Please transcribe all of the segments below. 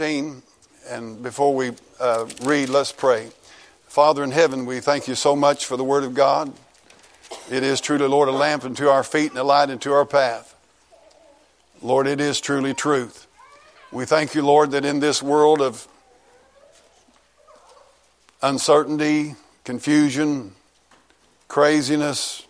And before we read, let's pray. Father in heaven, we thank you so much for the Word of God. It is truly, Lord, a lamp unto our feet and a light unto our path. Lord, it is truly truth. We thank you, Lord, that in this world of uncertainty, confusion, craziness,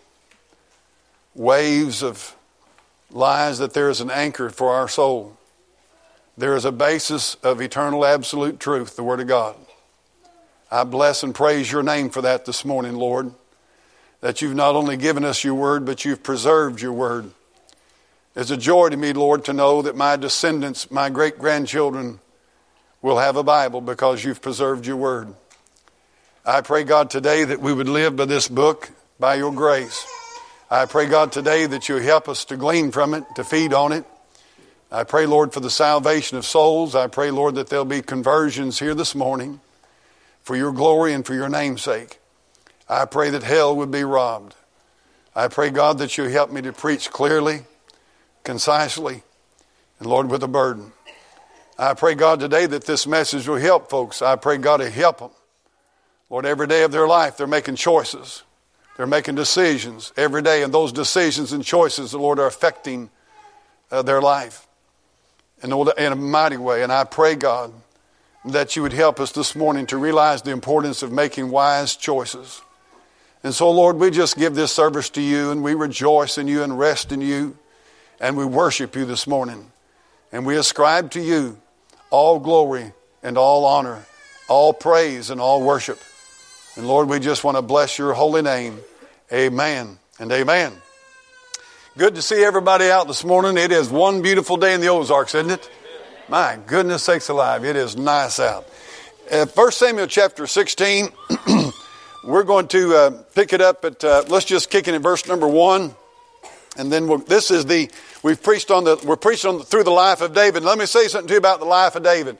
waves of lies, that there is an anchor for our soul. There is a basis of eternal absolute truth, the Word of God. I bless and praise your name for that this morning, Lord, that you've not only given us your word, but you've preserved your word. It's a joy to me, Lord, to know that my descendants, my great-grandchildren, will have a Bible because you've preserved your word. I pray, God, today that we would live by this book by your grace. I pray, God, today that you'll help us to glean from it, to feed on it. I pray, Lord, for the salvation of souls. I pray, Lord, that there'll be conversions here this morning for your glory and for your name's sake. I pray that hell would be robbed. I pray, God, that you'll help me to preach clearly, concisely, and, Lord, with a burden. I pray, God, today that this message will help folks. I pray, God, to help them. Lord, every day of their life, they're making choices. They're making decisions every day, and those decisions and choices, Lord, are affecting their life in a mighty way. And I pray, God, that you would help us this morning to realize the importance of making wise choices. And so, Lord, we just give this service to you, and we rejoice in you and rest in you, and we worship you this morning. And we ascribe to you all glory and all honor, all praise and all worship. And Lord, we just want to bless your holy name. Amen and amen. Good to see everybody out this morning. It is one beautiful day in the Ozarks, isn't it? My goodness sakes alive, it is nice out. 1 Samuel chapter 16, we're going to pick it up at, let's just kick it in verse number 1. And then we're preaching through the life of David. Let me say something to you about the life of David.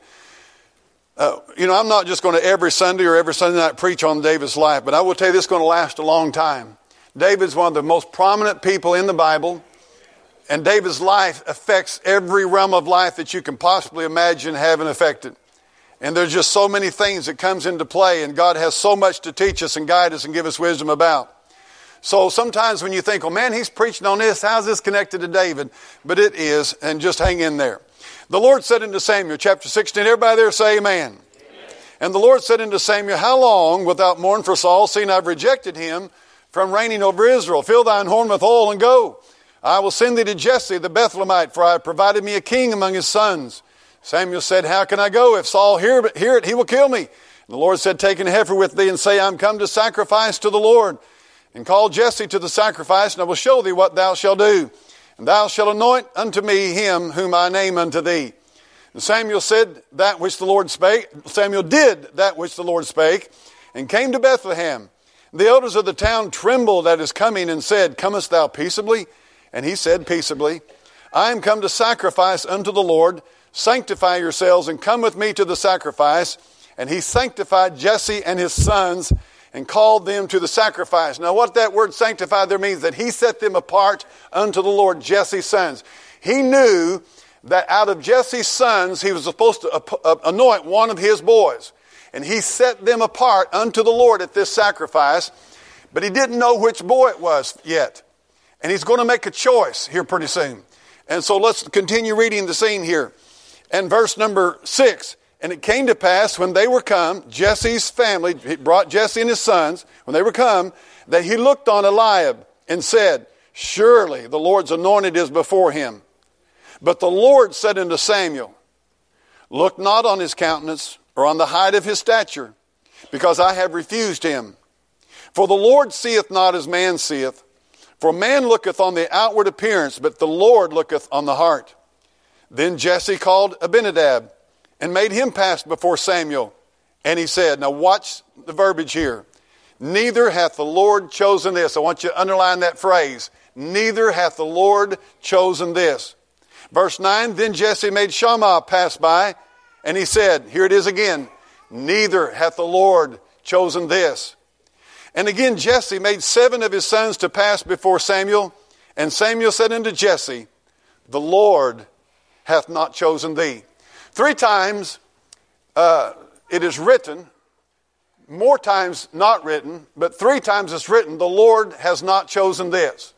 I'm not just going to every Sunday night preach on David's life, but I will tell you this is going to last a long time. David's one of the most prominent people in the Bible, and David's life affects every realm of life that you can possibly imagine having affected. And there's just so many things that comes into play, and God has so much to teach us and guide us and give us wisdom about. So sometimes when you think, oh man, he's preaching on this, how's this connected to David? But it is, and just hang in there. The Lord said unto Samuel, chapter 16, everybody there say amen. Amen. And the Lord said unto Samuel, how long wilt thou mourn for Saul, seeing I've rejected him from reigning over Israel? Fill thine horn with oil and go. I will send thee to Jesse the Bethlehemite, for I have provided me a king among his sons. Samuel said, how can I go? If Saul hear it, he will kill me. And the Lord said, take an heifer with thee and say, I'm come to sacrifice to the Lord. And call Jesse to the sacrifice, and I will show thee what thou shalt do. And thou shalt anoint unto me him whom I name unto thee. And Samuel did that which the Lord spake, and came to Bethlehem. The elders of the town trembled at his coming and said, comest thou peaceably? And he said peaceably, I am come to sacrifice unto the Lord. Sanctify yourselves and come with me to the sacrifice. And he sanctified Jesse and his sons and called them to the sacrifice. Now what that word sanctify there means, that he set them apart unto the Lord, Jesse's sons. He knew that out of Jesse's sons, he was supposed to anoint one of his boys. And he set them apart unto the Lord at this sacrifice. But he didn't know which boy it was yet. And he's going to make a choice here pretty soon. And so let's continue reading the scene here. And verse number 6. And it came to pass when they were come, Jesse's family, he brought Jesse and his sons, when they were come, that he looked on Eliab and said, surely the Lord's anointed is before him. But the Lord said unto Samuel, look not on his countenance or on the height of his stature, because I have refused him. For the Lord seeth not as man seeth. For man looketh on the outward appearance, but the Lord looketh on the heart. Then Jesse called Abinadab, and made him pass before Samuel. And he said, now watch the verbiage here. Neither hath the Lord chosen this. I want you to underline that phrase. Neither hath the Lord chosen this. Verse 9, then Jesse made Shammah pass by, and he said, here it is again, neither hath the Lord chosen this. And again Jesse made 7 of his sons to pass before Samuel, and Samuel said unto Jesse, the Lord hath not chosen thee. 3 times it is written, more times not written, but 3 times it's written, the Lord has not chosen this.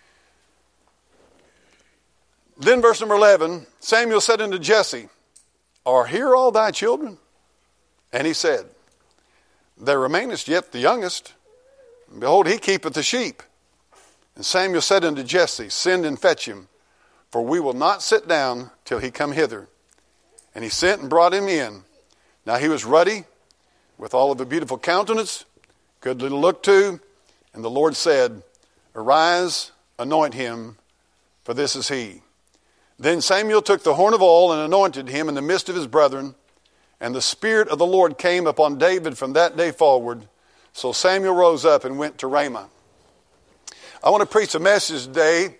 Then verse number 11, Samuel said unto Jesse, are here all thy children? And he said, there remaineth yet the youngest, and behold, he keepeth the sheep. And Samuel said unto Jesse, send and fetch him, for we will not sit down till he come hither. And he sent and brought him in. Now he was ruddy, with all of a beautiful countenance, good little look to. And the Lord said, arise, anoint him, for this is he. Then Samuel took the horn of oil and anointed him in the midst of his brethren. And the Spirit of the Lord came upon David from that day forward. So Samuel rose up and went to Ramah. I want to preach a message today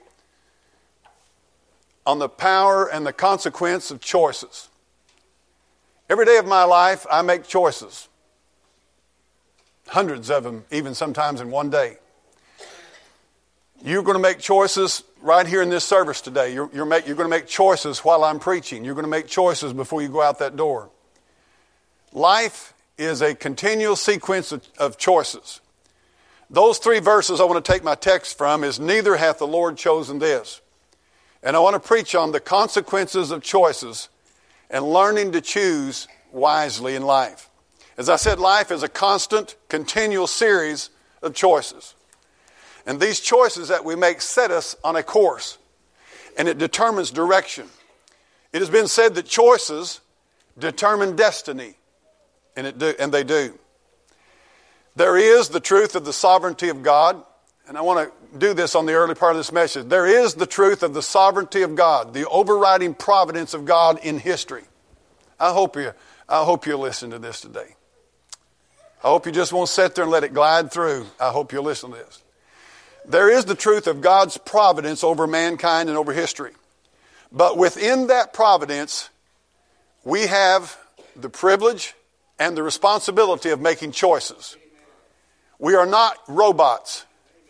on the power and the consequence of choices. Every day of my life, I make choices. Hundreds of them, even sometimes in one day. You're going to make choices right here in this service today. You're going to make choices while I'm preaching. You're going to make choices before you go out that door. Life is a continual sequence of choices. Those 3 verses I want to take my text from is, neither hath the Lord chosen this. And I want to preach on the consequences of choices and learning to choose wisely in life. As I said, life is a constant, continual series of choices. And these choices that we make set us on a course, and it determines direction. It has been said that choices determine destiny, and they do. There is the truth of the sovereignty of God, and I want to do this on the early part of this message. There is the truth of the sovereignty of God, the overriding providence of God in history. I hope you'll listen to this today. I hope you just won't sit there and let it glide through. I hope you'll listen to this. There is the truth of God's providence over mankind and over history. But within that providence, we have the privilege and the responsibility of making choices. We are not robots.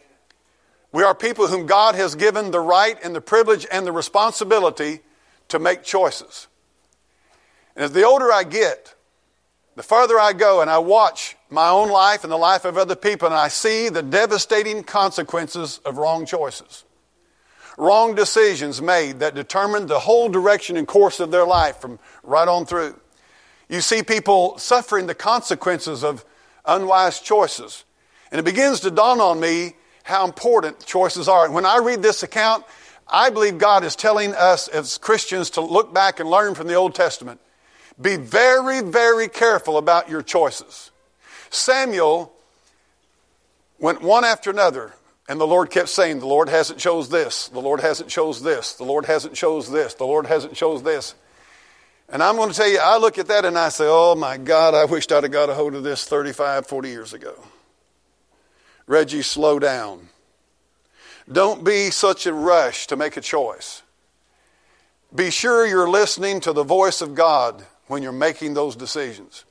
We are people whom God has given the right and the privilege and the responsibility to make choices. And as the older I get, the farther I go and I watch my own life and the life of other people, and I see the devastating consequences of wrong choices. Wrong decisions made that determined the whole direction and course of their life from right on through. You see people suffering the consequences of unwise choices. And it begins to dawn on me how important choices are. And when I read this account, I believe God is telling us as Christians to look back and learn from the Old Testament. Be very, very careful about your choices. Samuel went one after another, and the Lord kept saying, the Lord hasn't chose this, the Lord hasn't chose this, the Lord hasn't chose this, the Lord hasn't chose this. And I'm going to tell you, I look at that and I say, oh my God, I wished I'd have got a hold of this 35, 40 years ago. Reggie, slow down. Don't be such a rush to make a choice. Be sure you're listening to the voice of God when you're making those decisions.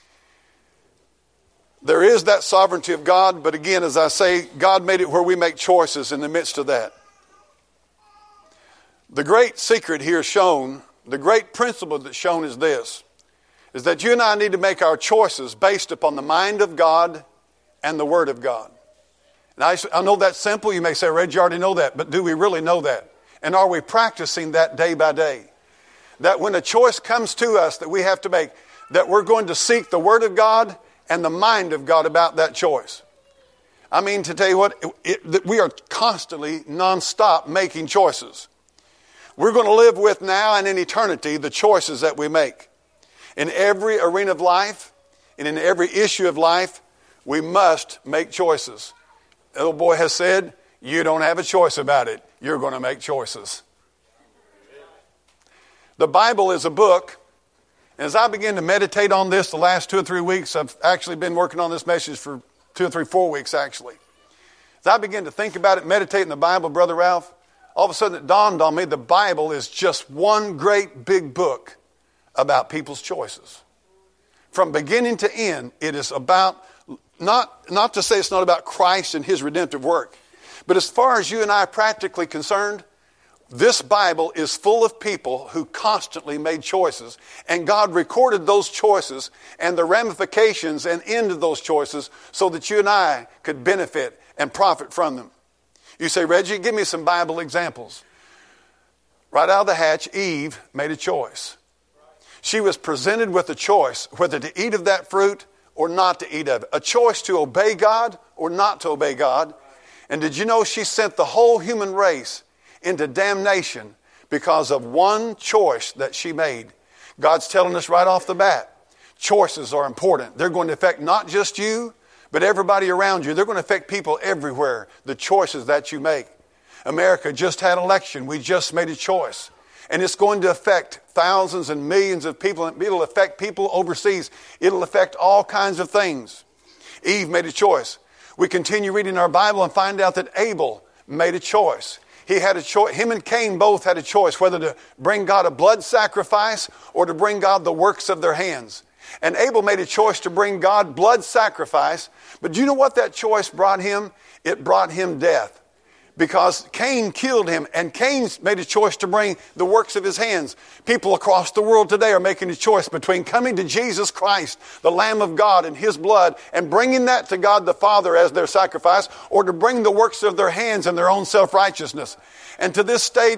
There is that sovereignty of God, but again, as I say, God made it where we make choices in the midst of that. The great secret here shown, the great principle that's shown is this, is that you and I need to make our choices based upon the mind of God and the Word of God. And I know that's simple. You may say, Reggie, you already know that, but do we really know that? And are we practicing that day by day? That when a choice comes to us that we have to make, that we're going to seek the Word of God and the mind of God about that choice. I mean, to tell you what, we are constantly, nonstop making choices. We're going to live with now and in eternity the choices that we make. In every arena of life and in every issue of life, we must make choices. The little boy has said, you don't have a choice about it. You're going to make choices. The Bible is a book. And as I begin to meditate on this the last 2 or 3 weeks, I've actually been working on this message for 2 or 3, 4 weeks actually. As I begin to think about it, meditate in the Bible, Brother Ralph, all of a sudden it dawned on me the Bible is just one great big book about people's choices. From beginning to end, it is about, not to say it's not about Christ and His redemptive work, but as far as you and I are practically concerned, This Bible is full of people who constantly made choices, and God recorded those choices and the ramifications and end of those choices so that you and I could benefit and profit from them. You say, Reggie, give me some Bible examples. Right out of the hatch, Eve made a choice. She was presented with a choice whether to eat of that fruit or not to eat of it. A choice to obey God or not to obey God. And did you know she sent the whole human race into damnation because of one choice that she made? God's telling us right off the bat, choices are important. They're going to affect not just you, but everybody around you. They're going to affect people everywhere, the choices that you make. America just had an election. We just made a choice. And it's going to affect thousands and millions of people. It'll affect people overseas. It'll affect all kinds of things. Eve made a choice. We continue reading our Bible and find out that Abel made a choice. He had a choice. Him and Cain both had a choice whether to bring God a blood sacrifice or to bring God the works of their hands. And Abel made a choice to bring God blood sacrifice. But do you know what that choice brought him? It brought him death. Because Cain killed him, and Cain made a choice to bring the works of his hands. People across the world today are making a choice between coming to Jesus Christ, the Lamb of God, and His blood, and bringing that to God the Father as their sacrifice, or to bring the works of their hands and their own self-righteousness. And to this day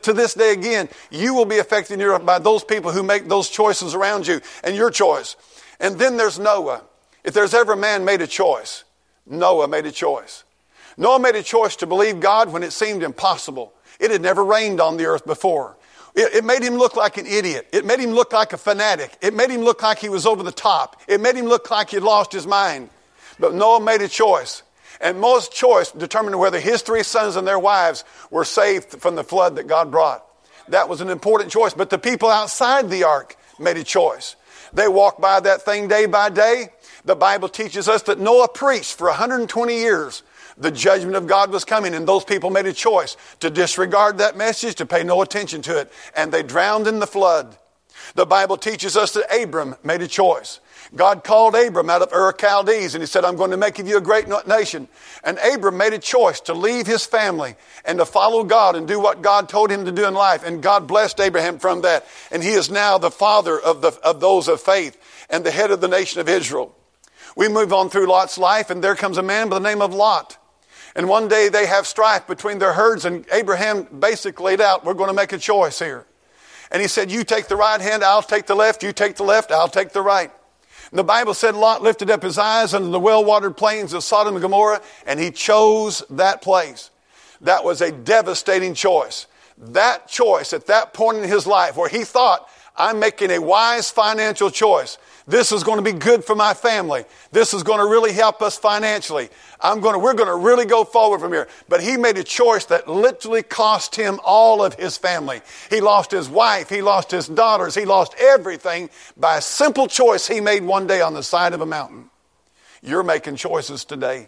again, you will be affected by those people who make those choices around you, and your choice. And then there's Noah. If there's ever a man made a choice, Noah made a choice. Noah made a choice to believe God when it seemed impossible. It had never rained on the earth before. It made him look like an idiot. It made him look like a fanatic. It made him look like he was over the top. It made him look like he'd lost his mind. But Noah made a choice. And Noah's choice determined whether his 3 sons and their wives were saved from the flood that God brought. That was an important choice. But the people outside the ark made a choice. They walked by that thing day by day. The Bible teaches us that Noah preached for 120 years. The judgment of God was coming, and those people made a choice to disregard that message, to pay no attention to it, and they drowned in the flood. The Bible teaches us that Abram made a choice. God called Abram out of Ur of Chaldees, and He said, I'm going to make of you a great nation. And Abram made a choice to leave his family and to follow God and do what God told him to do in life. And God blessed Abraham from that. And he is now the father of those of faith and the head of the nation of Israel. We move on through Lot's life, and there comes a man by the name of Lot. And one day they have strife between their herds, and Abraham basically laid out, we're going to make a choice here. And he said, you take the right hand, I'll take the left. You take the left, I'll take the right. And the Bible said Lot lifted up his eyes unto the well-watered plains of Sodom and Gomorrah, and he chose that place. That was a devastating choice. That choice at that point in his life where he thought, I'm making a wise financial choice. This is going to be good for my family. This is going to really help us financially. We're going to really go forward from here. But he made a choice that literally cost him all of his family. He lost his wife. He lost his daughters. He lost everything by a simple choice he made one day on the side of a mountain. You're making choices today.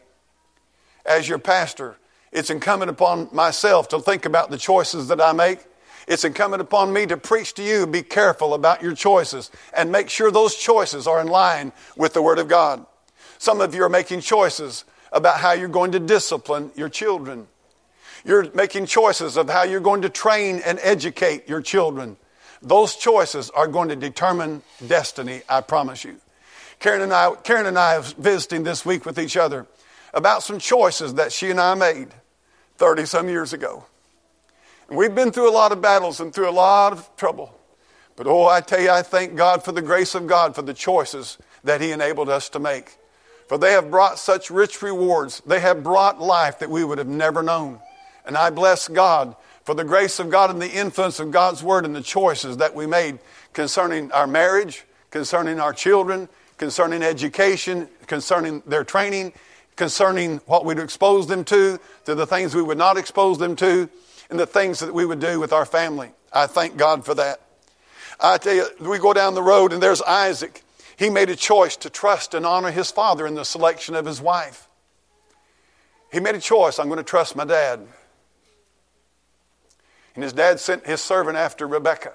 As your pastor, it's incumbent upon myself to think about the choices that I make. It's incumbent upon me to preach to you, be careful about your choices and make sure those choices are in line with the Word of God. Some of you are making choices about how you're going to discipline your children. You're making choices of how you're going to train and educate your children. Those choices are going to determine destiny, I promise you. Karen and I are visiting this week with each other about some choices that she and I made 30-some years ago. And we've been through a lot of battles and through a lot of trouble. But I tell you, I thank God for the grace of God for the choices that He enabled us to make. For they have brought such rich rewards. They have brought life that we would have never known. And I bless God for the grace of God and the influence of God's Word and the choices that we made concerning our marriage, concerning our children, concerning education, concerning their training, concerning what we'd expose them to the things we would not expose them to, and the things that we would do with our family. I thank God for that. I tell you, we go down the road and there's Isaac. He made a choice to trust and honor his father in the selection of his wife. He made a choice, I'm going to trust my dad. And his dad sent his servant after Rebekah.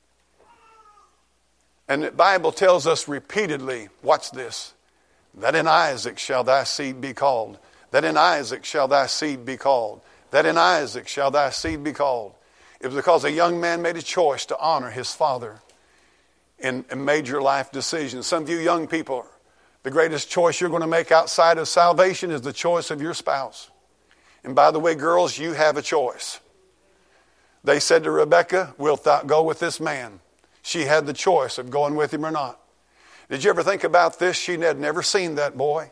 And the Bible tells us repeatedly, watch this, that in Isaac shall thy seed be called. That in Isaac shall thy seed be called. That in Isaac shall thy seed be called. It was because a young man made a choice to honor his father in major life decisions. Some of you young people, the greatest choice you're going to make outside of salvation is the choice of your spouse. And by the way, girls, you have a choice. They said to Rebekah, "Wilt thou go with this man?" She had the choice of going with him or not. Did you ever think about this? She had never seen that boy.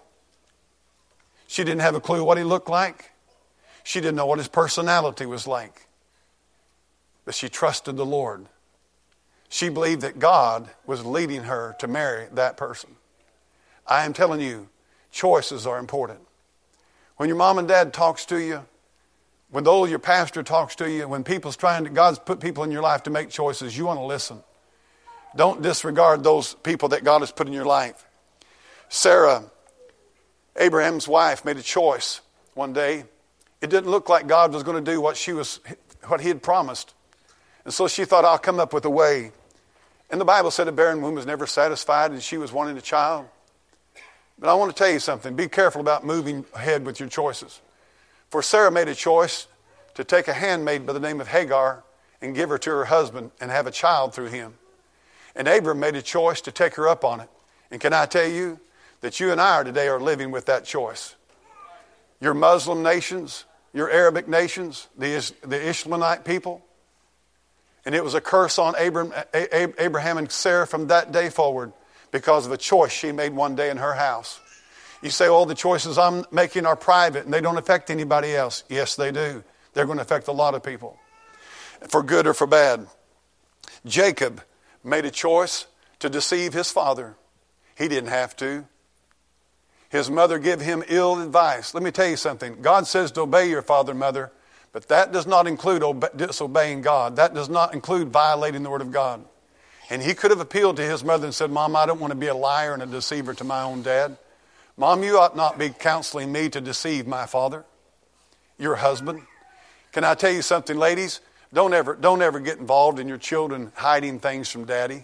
She didn't have a clue what he looked like. She didn't know what his personality was like. But she trusted the Lord. She believed that God was leading her to marry that person. I am telling you, choices are important. When your mom and dad talks to you, when your pastor talks to you, when God's put people in your life to make choices, you want to listen. Don't disregard those people that God has put in your life. Sarah, Abraham's wife, made a choice one day. It didn't look like God was going to do what he had promised. And so she thought, I'll come up with a way. And the Bible said a barren womb was never satisfied, and she was wanting a child. But I want to tell you something. Be careful about moving ahead with your choices. For Sarah made a choice to take a handmaid by the name of Hagar and give her to her husband and have a child through him. And Abram made a choice to take her up on it. And can I tell you that you and I today are living with that choice? Your Muslim nations, your Arabic nations, the Ishmaelite people. And it was a curse on Abraham and Sarah from that day forward because of a choice she made one day in her house. You say, the choices I'm making are private and they don't affect anybody else. Yes, they do. They're going to affect a lot of people, for good or for bad. Jacob made a choice to deceive his father. He didn't have to. His mother gave him ill advice. Let me tell you something. God says to obey your father and mother, but that does not include disobeying God. That does not include violating the word of God. And he could have appealed to his mother and said, Mom, I don't want to be a liar and a deceiver to my own dad. Mom, you ought not be counseling me to deceive my father, your husband. Can I tell you something, ladies? Don't ever get involved in your children hiding things from daddy.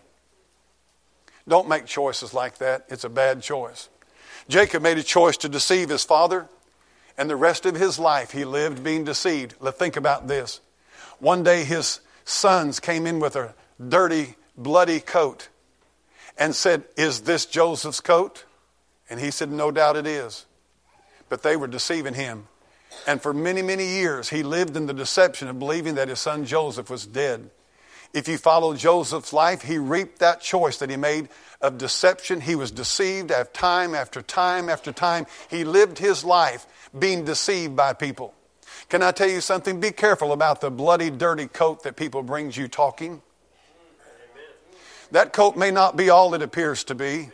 Don't make choices like that. It's a bad choice. Jacob made a choice to deceive his father, and the rest of his life he lived being deceived. Think about this. One day his sons came in with a dirty, bloody coat and said, "Is this Joseph's coat?" And he said, "No doubt it is." But they were deceiving him. And for many, many years, he lived in the deception of believing that his son Joseph was dead. If you follow Joseph's life, he reaped that choice that he made of deception. He was deceived time after time after time. He lived his life being deceived by people. Can I tell you something? Be careful about the bloody, dirty coat that people brings you talking. That coat may not be all it appears to be.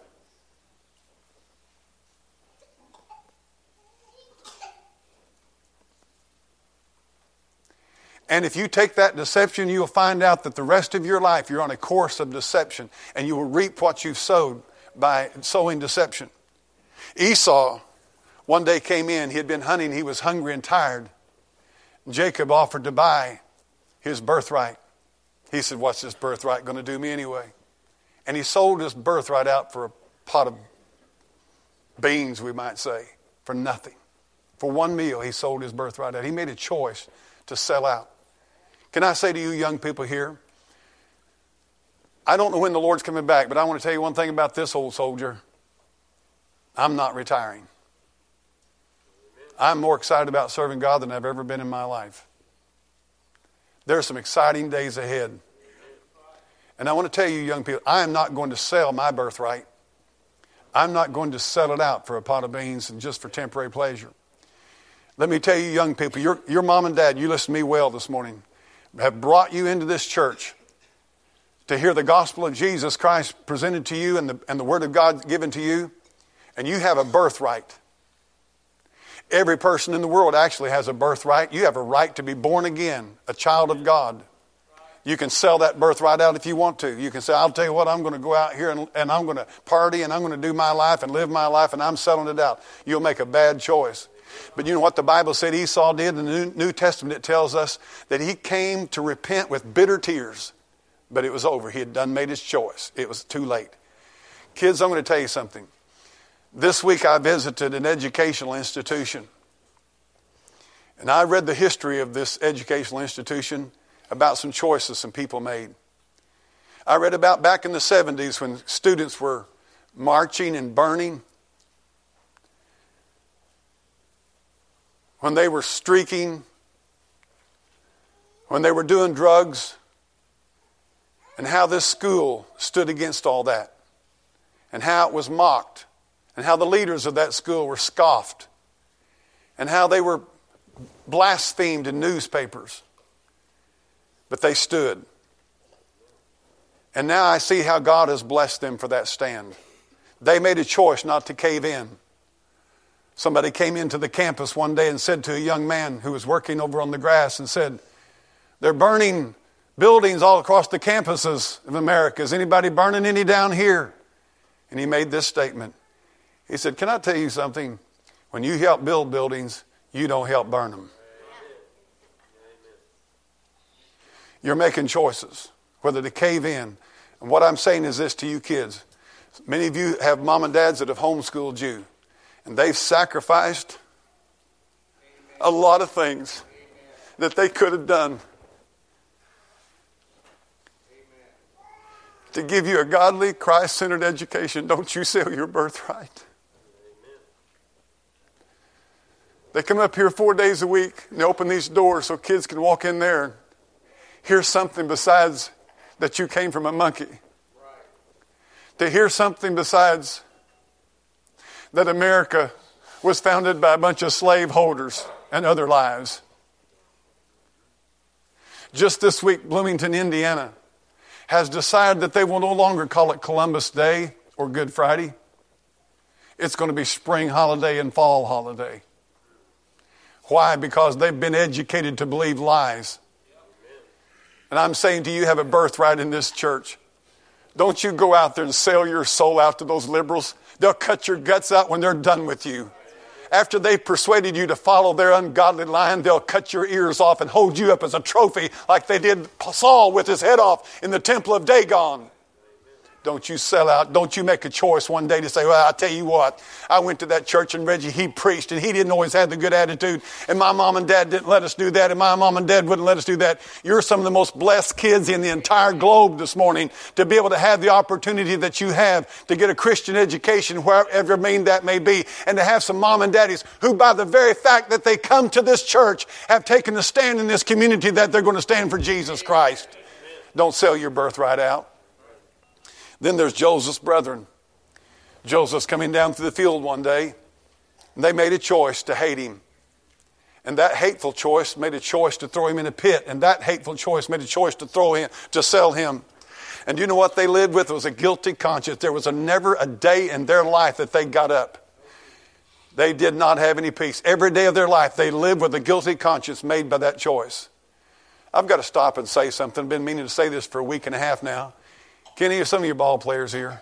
And if you take that deception, you'll find out that the rest of your life you're on a course of deception, and you will reap what you've sowed by sowing deception. Esau one day came in. He had been hunting. He was hungry and tired. Jacob offered to buy his birthright. He said, "What's this birthright going to do me anyway?" And he sold his birthright out for a pot of beans, we might say, for nothing. For one meal, he sold his birthright out. He made a choice to sell out. Can I say to you young people here, I don't know when the Lord's coming back, but I want to tell you one thing about this old soldier. I'm not retiring. I'm more excited about serving God than I've ever been in my life. There are some exciting days ahead. And I want to tell you young people, I am not going to sell my birthright. I'm not going to sell it out for a pot of beans and just for temporary pleasure. Let me tell you young people, your mom and dad, you listen to me well this morning, have brought you into this church to hear the gospel of Jesus Christ presented to you and the word of God given to you, and you have a birthright. Every person in the world actually has a birthright. You have a right to be born again, a child of God. You can sell that birthright out if you want to. You can say, I'll tell you what, I'm going to go out here and I'm going to party and I'm going to do my life and live my life and I'm selling it out. You'll make a bad choice. But you know what the Bible said Esau did? In the New Testament it tells us that he came to repent with bitter tears. But it was over. He had done made his choice. It was too late. Kids, I'm going to tell you something. This week I visited an educational institution. And I read the history of this educational institution. about some choices some people made. I read about back in the 70s when students were marching and burning, when they were streaking, when they were doing drugs, and how this school stood against all that, and how it was mocked, and how the leaders of that school were scoffed, and how they were blasphemed in newspapers. But they stood. And now I see how God has blessed them for that stand. They made a choice not to cave in. Somebody came into the campus one day and said to a young man who was working over on the grass and said, "They're burning buildings all across the campuses of America. Is anybody burning any down here?" And he made this statement. He said, "Can I tell you something? When you help build buildings, you don't help burn them." You're making choices, whether to cave in. And what I'm saying is this to you kids. Many of you have mom and dads that have homeschooled you. And they've sacrificed a lot of things that they could have done to give you a godly, Christ-centered education. Don't you sell your birthright. They come up here 4 days a week and they open these doors so kids can walk in there and hear something besides that you came from a monkey. To hear something besides that America was founded by a bunch of slaveholders and other lies. Just this week, Bloomington, Indiana, has decided that they will no longer call it Columbus Day or Good Friday. It's going to be spring holiday and fall holiday. Why? Because they've been educated to believe lies. And I'm saying to you, you have a birthright in this church. Don't you go out there and sell your soul out to those liberals. They'll cut your guts out when they're done with you. After they've persuaded you to follow their ungodly line, they'll cut your ears off and hold you up as a trophy like they did Saul with his head off in the temple of Dagon. Don't you sell out. Don't you make a choice one day to say, "Well, I'll tell you what. I went to that church and Reggie, he preached and he didn't always have the good attitude. And my mom and dad didn't let us do that. And my mom and dad wouldn't let us do that." You're some of the most blessed kids in the entire globe this morning to be able to have the opportunity that you have to get a Christian education, wherever that may be. And to have some mom and daddies who, by the very fact that they come to this church, have taken a stand in this community that they're going to stand for Jesus Christ. Don't sell your birthright out. Then there's Joseph's brethren. Joseph's coming down through the field one day, and they made a choice to hate him. And that hateful choice made a choice to throw him in a pit. And that hateful choice made a choice to sell him. And you know what they lived with? It was a guilty conscience. There was never a day in their life that they got up. They did not have any peace. Every day of their life, they lived with a guilty conscience made by that choice. I've got to stop and say something. I've been meaning to say this for a week and a half now. Kenny, are some of your ball players here?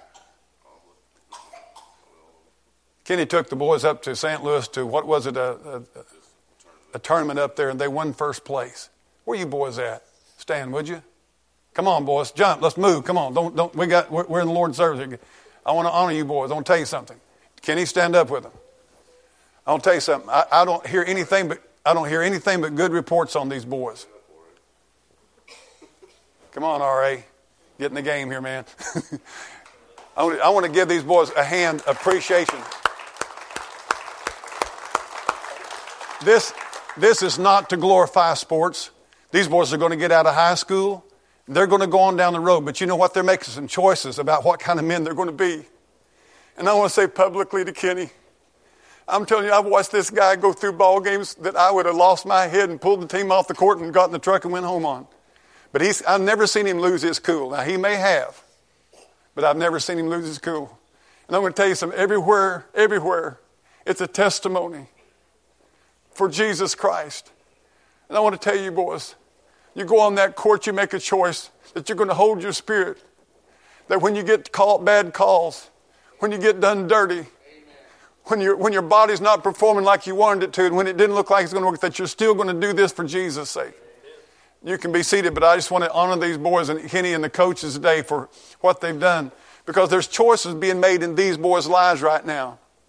Kenny took the boys up to St. Louis to, what was it, a tournament up there, and they won first place. Where you boys at? Stand, would you? Come on, boys, jump. Let's move. Come on. We're in the Lord's service. I want to honor you boys. I want to tell you something. Kenny, stand up with them. I want to tell you something. I don't hear anything but good reports on these boys. Come on, R.A. Get in the game here, man. I want to give these boys a hand of appreciation. This is not to glorify sports. These boys are going to get out of high school. They're going to go on down the road. But you know what? They're making some choices about what kind of men they're going to be. And I want to say publicly to Kenny, I'm telling you, I've watched this guy go through ball games that I would have lost my head and pulled the team off the court and got in the truck and went home on. But I've never seen him lose his cool. Now, he may have, but I've never seen him lose his cool. And I'm going to tell you something. Everywhere, it's a testimony for Jesus Christ. And I want to tell you, boys, you go on that court, you make a choice that you're going to hold your spirit. That when you get bad calls, when you get done dirty, when your body's not performing like you wanted it to, and when it didn't look like it's going to work, that you're still going to do this for Jesus' sake. You can be seated, but I just want to honor these boys and Kenny and the coaches today for what they've done. Because there's choices being made in these boys' lives right now.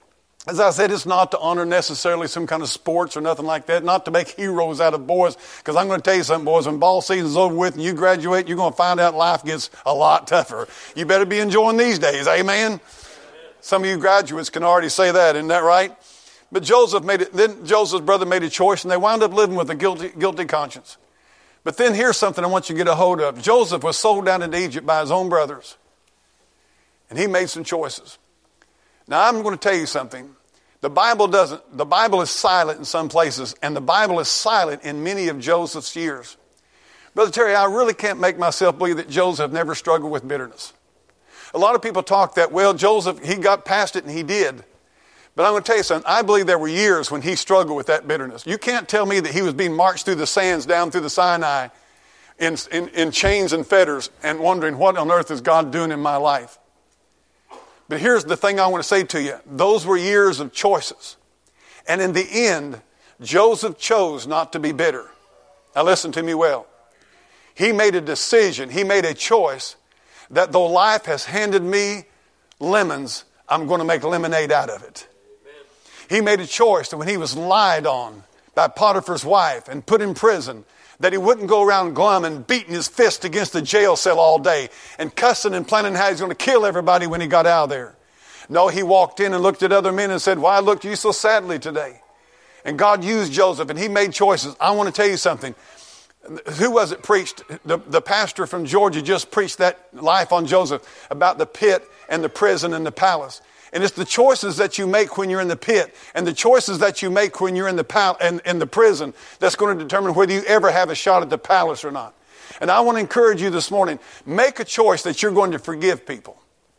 As I said, it's not to honor necessarily some kind of sports or nothing like that, not to make heroes out of boys, because I'm going to tell you something, boys, when ball season's over with and you graduate, you're going to find out life gets a lot tougher. You better be enjoying these days, amen? Some of you graduates can already say that, isn't that right? But then Joseph's brother made a choice, and they wound up living with a guilty conscience. But then here's something I want you to get a hold of. Joseph was sold down into Egypt by his own brothers, and he made some choices. Now, I'm going to tell you something. The Bible is silent in some places, and the Bible is silent in many of Joseph's years. Brother Terry, I really can't make myself believe that Joseph never struggled with bitterness. A lot of people talk that, well, Joseph, he got past it, and he did. But I'm going to tell you something. I believe there were years when he struggled with that bitterness. You can't tell me that he was being marched through the sands down through the Sinai in chains and fetters and wondering, what on earth is God doing in my life? But here's the thing I want to say to you. Those were years of choices. And in the end, Joseph chose not to be bitter. Now listen to me well. He made a decision. He made a choice that though life has handed me lemons, I'm going to make lemonade out of it. Amen. He made a choice that when he was lied on by Potiphar's wife and put in prison, that he wouldn't go around glum and beating his fist against the jail cell all day and cussing and planning how he's going to kill everybody when he got out of there. No, he walked in and looked at other men and said, why look you so sadly today? And God used Joseph, and he made choices. I want to tell you something. Who was it preached? The pastor from Georgia just preached that life on Joseph about the pit and the prison and the palace. And it's the choices that you make when you're in the pit and the choices that you make when you're in the prison that's going to determine whether you ever have a shot at the palace or not. And I want to encourage you this morning, make a choice that you're going to forgive people.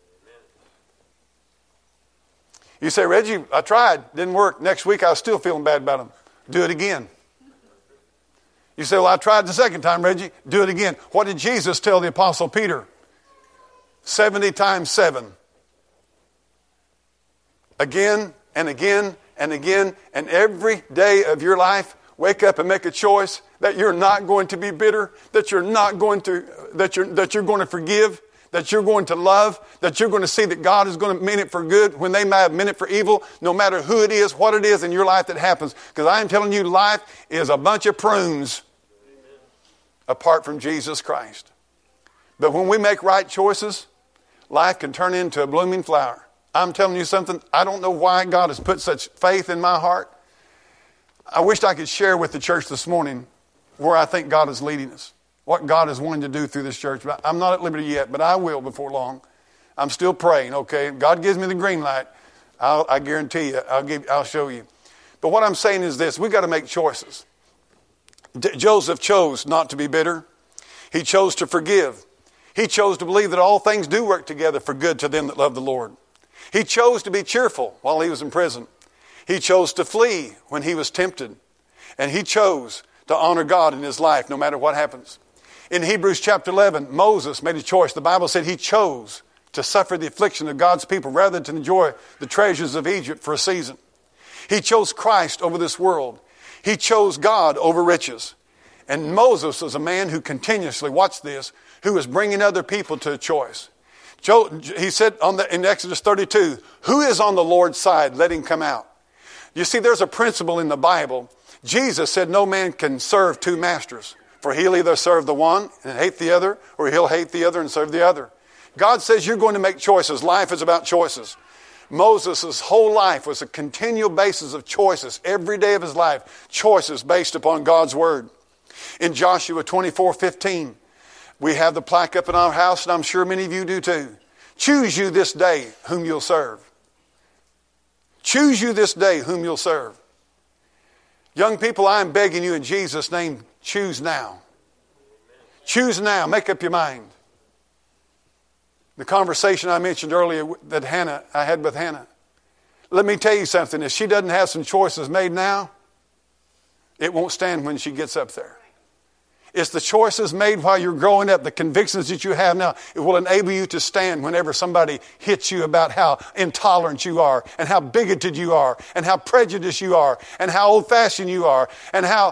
You say, Reggie, I tried, didn't work. Next week I was still feeling bad about them. Do it again. You say, well, I tried the second time, Reggie. Do it again. What did Jesus tell the Apostle Peter? 70 times 7. Again and again and again, and every day of your life, wake up and make a choice that you're not going to be bitter, that you're not going to, that you're going to forgive, that you're going to love, that you're going to see that God is going to mean it for good when they might have meant it for evil, no matter who it is, what it is in your life that happens. Because I am telling you, life is a bunch of prunes apart from Jesus Christ. But when we make right choices, life can turn into a blooming flower. I'm telling you something, I don't know why God has put such faith in my heart. I wished I could share with the church this morning where I think God is leading us, what God is wanting to do through this church. But I'm not at liberty yet, but I will before long. I'm still praying, okay? God gives me the green light. I guarantee you, I'll show you. But what I'm saying is this, we've got to make choices. Joseph chose not to be bitter. He chose to forgive. He chose to believe that all things do work together for good to them that love the Lord. He chose to be cheerful while he was in prison. He chose to flee when he was tempted. And he chose to honor God in his life no matter what happens. In Hebrews chapter 11, Moses made a choice. The Bible said he chose to suffer the affliction of God's people rather than enjoy the treasures of Egypt for a season. He chose Christ over this world. He chose God over riches. And Moses was a man who continuously, watch this, who was bringing other people to a choice. He said in Exodus 32, who is on the Lord's side? Let him come out. You see, there's a principle in the Bible. Jesus said no man can serve two masters. For he'll either serve the one and hate the other, or he'll hate the other and serve the other. God says you're going to make choices. Life is about choices. Moses' whole life was a continual basis of choices. Every day of his life, choices based upon God's word. In Joshua 24:15, we have the plaque up in our house, and I'm sure many of you do too. Choose you this day whom you'll serve. Choose you this day whom you'll serve. Young people, I am begging you in Jesus' name, choose now. Choose now. Make up your mind. The conversation I mentioned earlier that I had with Hannah. Let me tell you something. If she doesn't have some choices made now, it won't stand when she gets up there. It's the choices made while you're growing up, the convictions that you have now. It will enable you to stand whenever somebody hits you about how intolerant you are, and how bigoted you are, and how prejudiced you are, and how old-fashioned you are, and how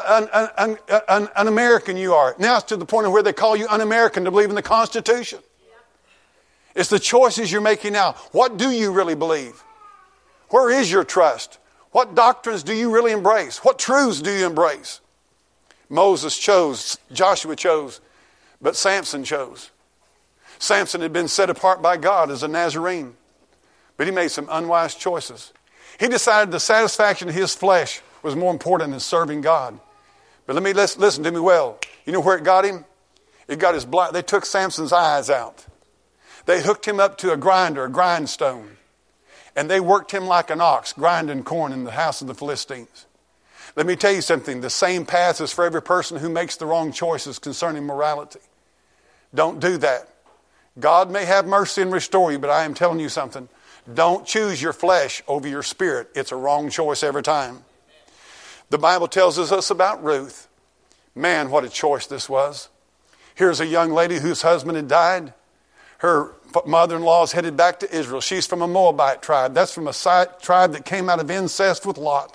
un-American you are. Now it's to the point of where they call you un-American to believe in the Constitution. It's the choices you're making now. What do you really believe? Where is your trust? What doctrines do you really embrace? What truths do you embrace? Moses chose, Joshua chose, but Samson chose. Samson had been set apart by God as a Nazarene, but he made some unwise choices. He decided the satisfaction of his flesh was more important than serving God. But listen to me well. You know where it got him? It got his blind. They took Samson's eyes out. They hooked him up to a grinder, a grindstone. And they worked him like an ox, grinding corn in the house of the Philistines. Let me tell you something. The same path is for every person who makes the wrong choices concerning morality. Don't do that. God may have mercy and restore you, but I am telling you something. Don't choose your flesh over your spirit. It's a wrong choice every time. The Bible tells us about Ruth. Man, what a choice this was. Here's a young lady whose husband had died. Her mother-in-law is headed back to Israel. She's from a Moabite tribe. That's from a tribe that came out of incest with Lot.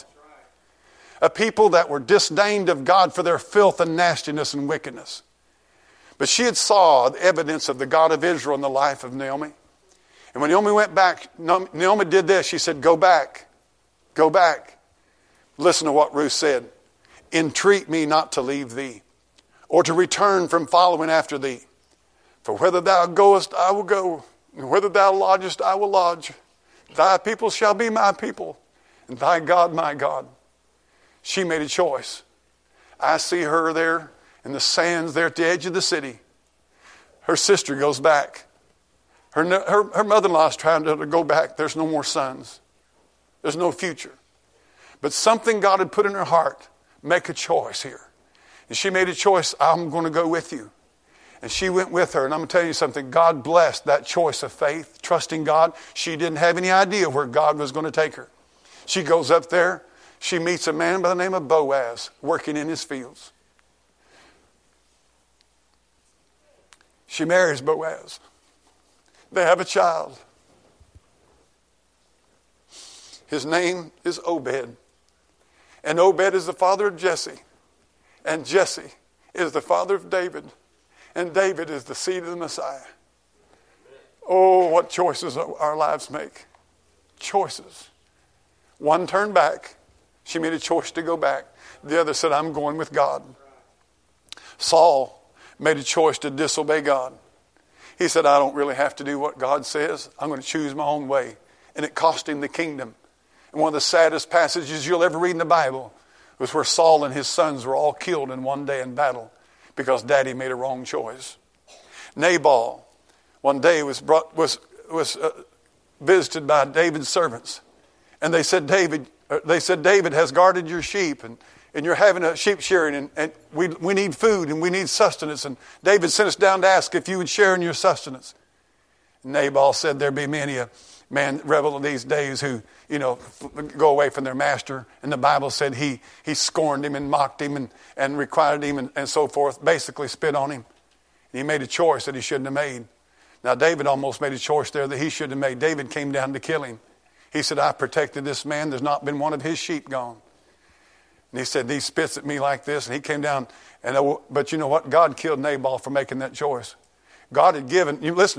A people that were disdained of God for their filth and nastiness and wickedness. But she had saw the evidence of the God of Israel in the life of Naomi. And when Naomi went back, Naomi did this. She said, go back. Go back. Listen to what Ruth said. Entreat me not to leave thee, or to return from following after thee. For whether thou goest, I will go, and whether thou lodgest, I will lodge. Thy people shall be my people, and thy God my God. She made a choice. I see her there in the sands there at the edge of the city. Her sister goes back. Her mother-in-law is trying to go back. There's no more sons. There's no future. But something God had put in her heart, make a choice here. And she made a choice, I'm going to go with you. And she went with her. And I'm going to tell you something, God blessed that choice of faith, trusting God. She didn't have any idea where God was going to take her. She goes up there. She meets a man by the name of Boaz working in his fields. She marries Boaz. They have a child. His name is Obed. And Obed is the father of Jesse. And Jesse is the father of David. And David is the seed of the Messiah. Oh, what choices our lives make. Choices. One turned back. She made a choice to go back. The other said, I'm going with God. Saul made a choice to disobey God. He said, I don't really have to do what God says. I'm going to choose my own way. And it cost him the kingdom. And one of the saddest passages you'll ever read in the Bible was where Saul and his sons were all killed in one day in battle because Daddy made a wrong choice. Nabal one day was visited by David's servants, and they said David has guarded your sheep, and you're having a sheep shearing, and we need food and we need sustenance. And David sent us down to ask if you would share in your sustenance. And Nabal said, there be many a man rebel in these days who, go away from their master. And the Bible said he scorned him and mocked him and requited him and so forth, basically spit on him. And he made a choice that he shouldn't have made. Now David almost made a choice there that he shouldn't have made. David came down to kill him. He said, I protected this man. There's not been one of his sheep gone. And he said, he spits at me like this. And he came down. But you know what? God killed Nabal for making that choice. God had given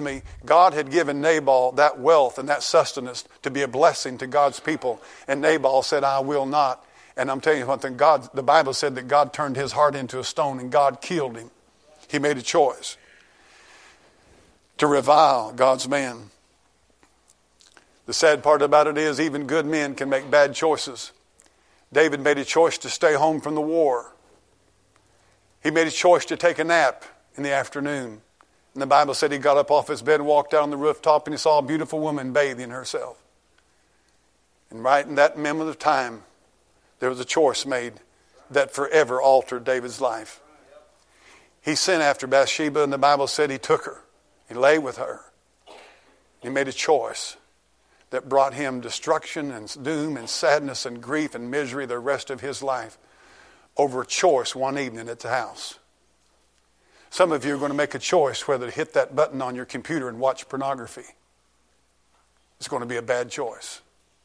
Nabal that wealth and that sustenance to be a blessing to God's people. And Nabal said, I will not. And I'm telling you one thing, the Bible said that God turned his heart into a stone and God killed him. He made a choice to revile God's man. The sad part about it is even good men can make bad choices. David made a choice to stay home from the war. He made a choice to take a nap in the afternoon. And the Bible said he got up off his bed and walked down on the rooftop and he saw a beautiful woman bathing herself. And right in that moment of time, there was a choice made that forever altered David's life. He sent after Bathsheba, and the Bible said he took her. He lay with her. He made a choice that brought him destruction and doom and sadness and grief and misery the rest of his life over a choice one evening at the house. Some of you are going to make a choice whether to hit that button on your computer and watch pornography. It's going to be a bad choice.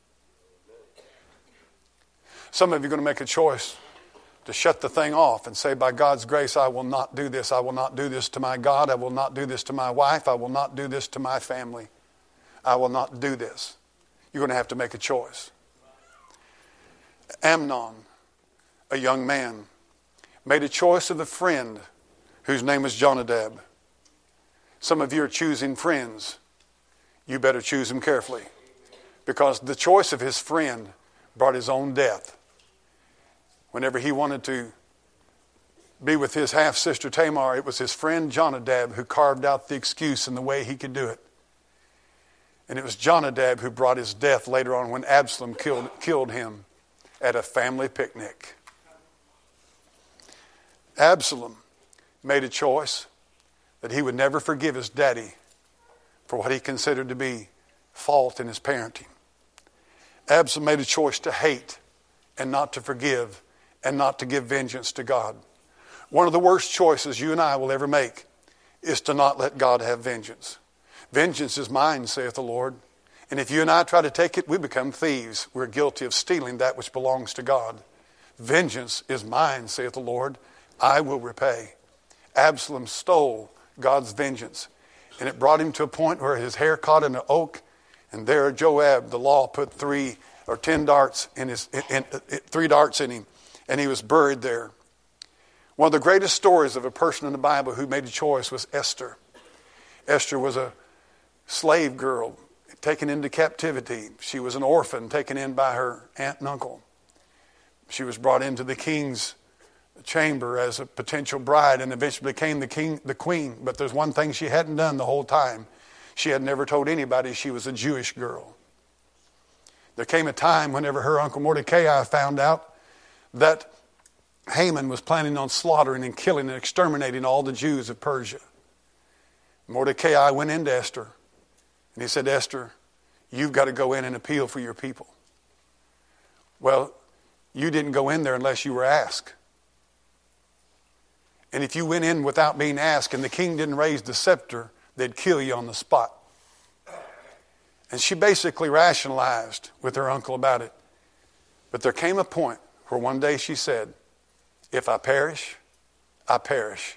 Some of you are going to make a choice to shut the thing off and say, by God's grace, I will not do this. I will not do this to my God. I will not do this to my wife. I will not do this to my family. I will not do this. You're going to have to make a choice. Amnon, a young man, made a choice of a friend whose name was Jonadab. Some of you are choosing friends. You better choose them carefully, because the choice of his friend brought his own death. Whenever he wanted to be with his half-sister Tamar, it was his friend Jonadab who carved out the excuse and the way he could do it. And it was Jonadab who brought his death later on when Absalom killed him at a family picnic. Absalom made a choice that he would never forgive his daddy for what he considered to be fault in his parenting. Absalom made a choice to hate and not to forgive and not to give vengeance to God. One of the worst choices you and I will ever make is to not let God have vengeance. Vengeance is mine, saith the Lord. And if you and I try to take it, we become thieves. We're guilty of stealing that which belongs to God. Vengeance is mine, saith the Lord. I will repay. Absalom stole God's vengeance. And it brought him to a point where his hair caught in an oak. And there Joab, the law, put 3 or 10 darts in 3 darts in him. And he was buried there. One of the greatest stories of a person in the Bible who made a choice was Esther. Esther was a slave girl taken into captivity. She was an orphan taken in by her aunt and uncle. She was brought into the king's chamber as a potential bride and eventually became the queen. But there's one thing she hadn't done the whole time. She had never told anybody she was a Jewish girl. There came a time whenever her uncle Mordecai found out that Haman was planning on slaughtering and killing and exterminating all the Jews of Persia. Mordecai went into Esther and he said, Esther, you've got to go in and appeal for your people. Well, you didn't go in there unless you were asked. And if you went in without being asked and the king didn't raise the scepter, they'd kill you on the spot. And she basically rationalized with her uncle about it. But there came a point where one day she said, if I perish, I perish.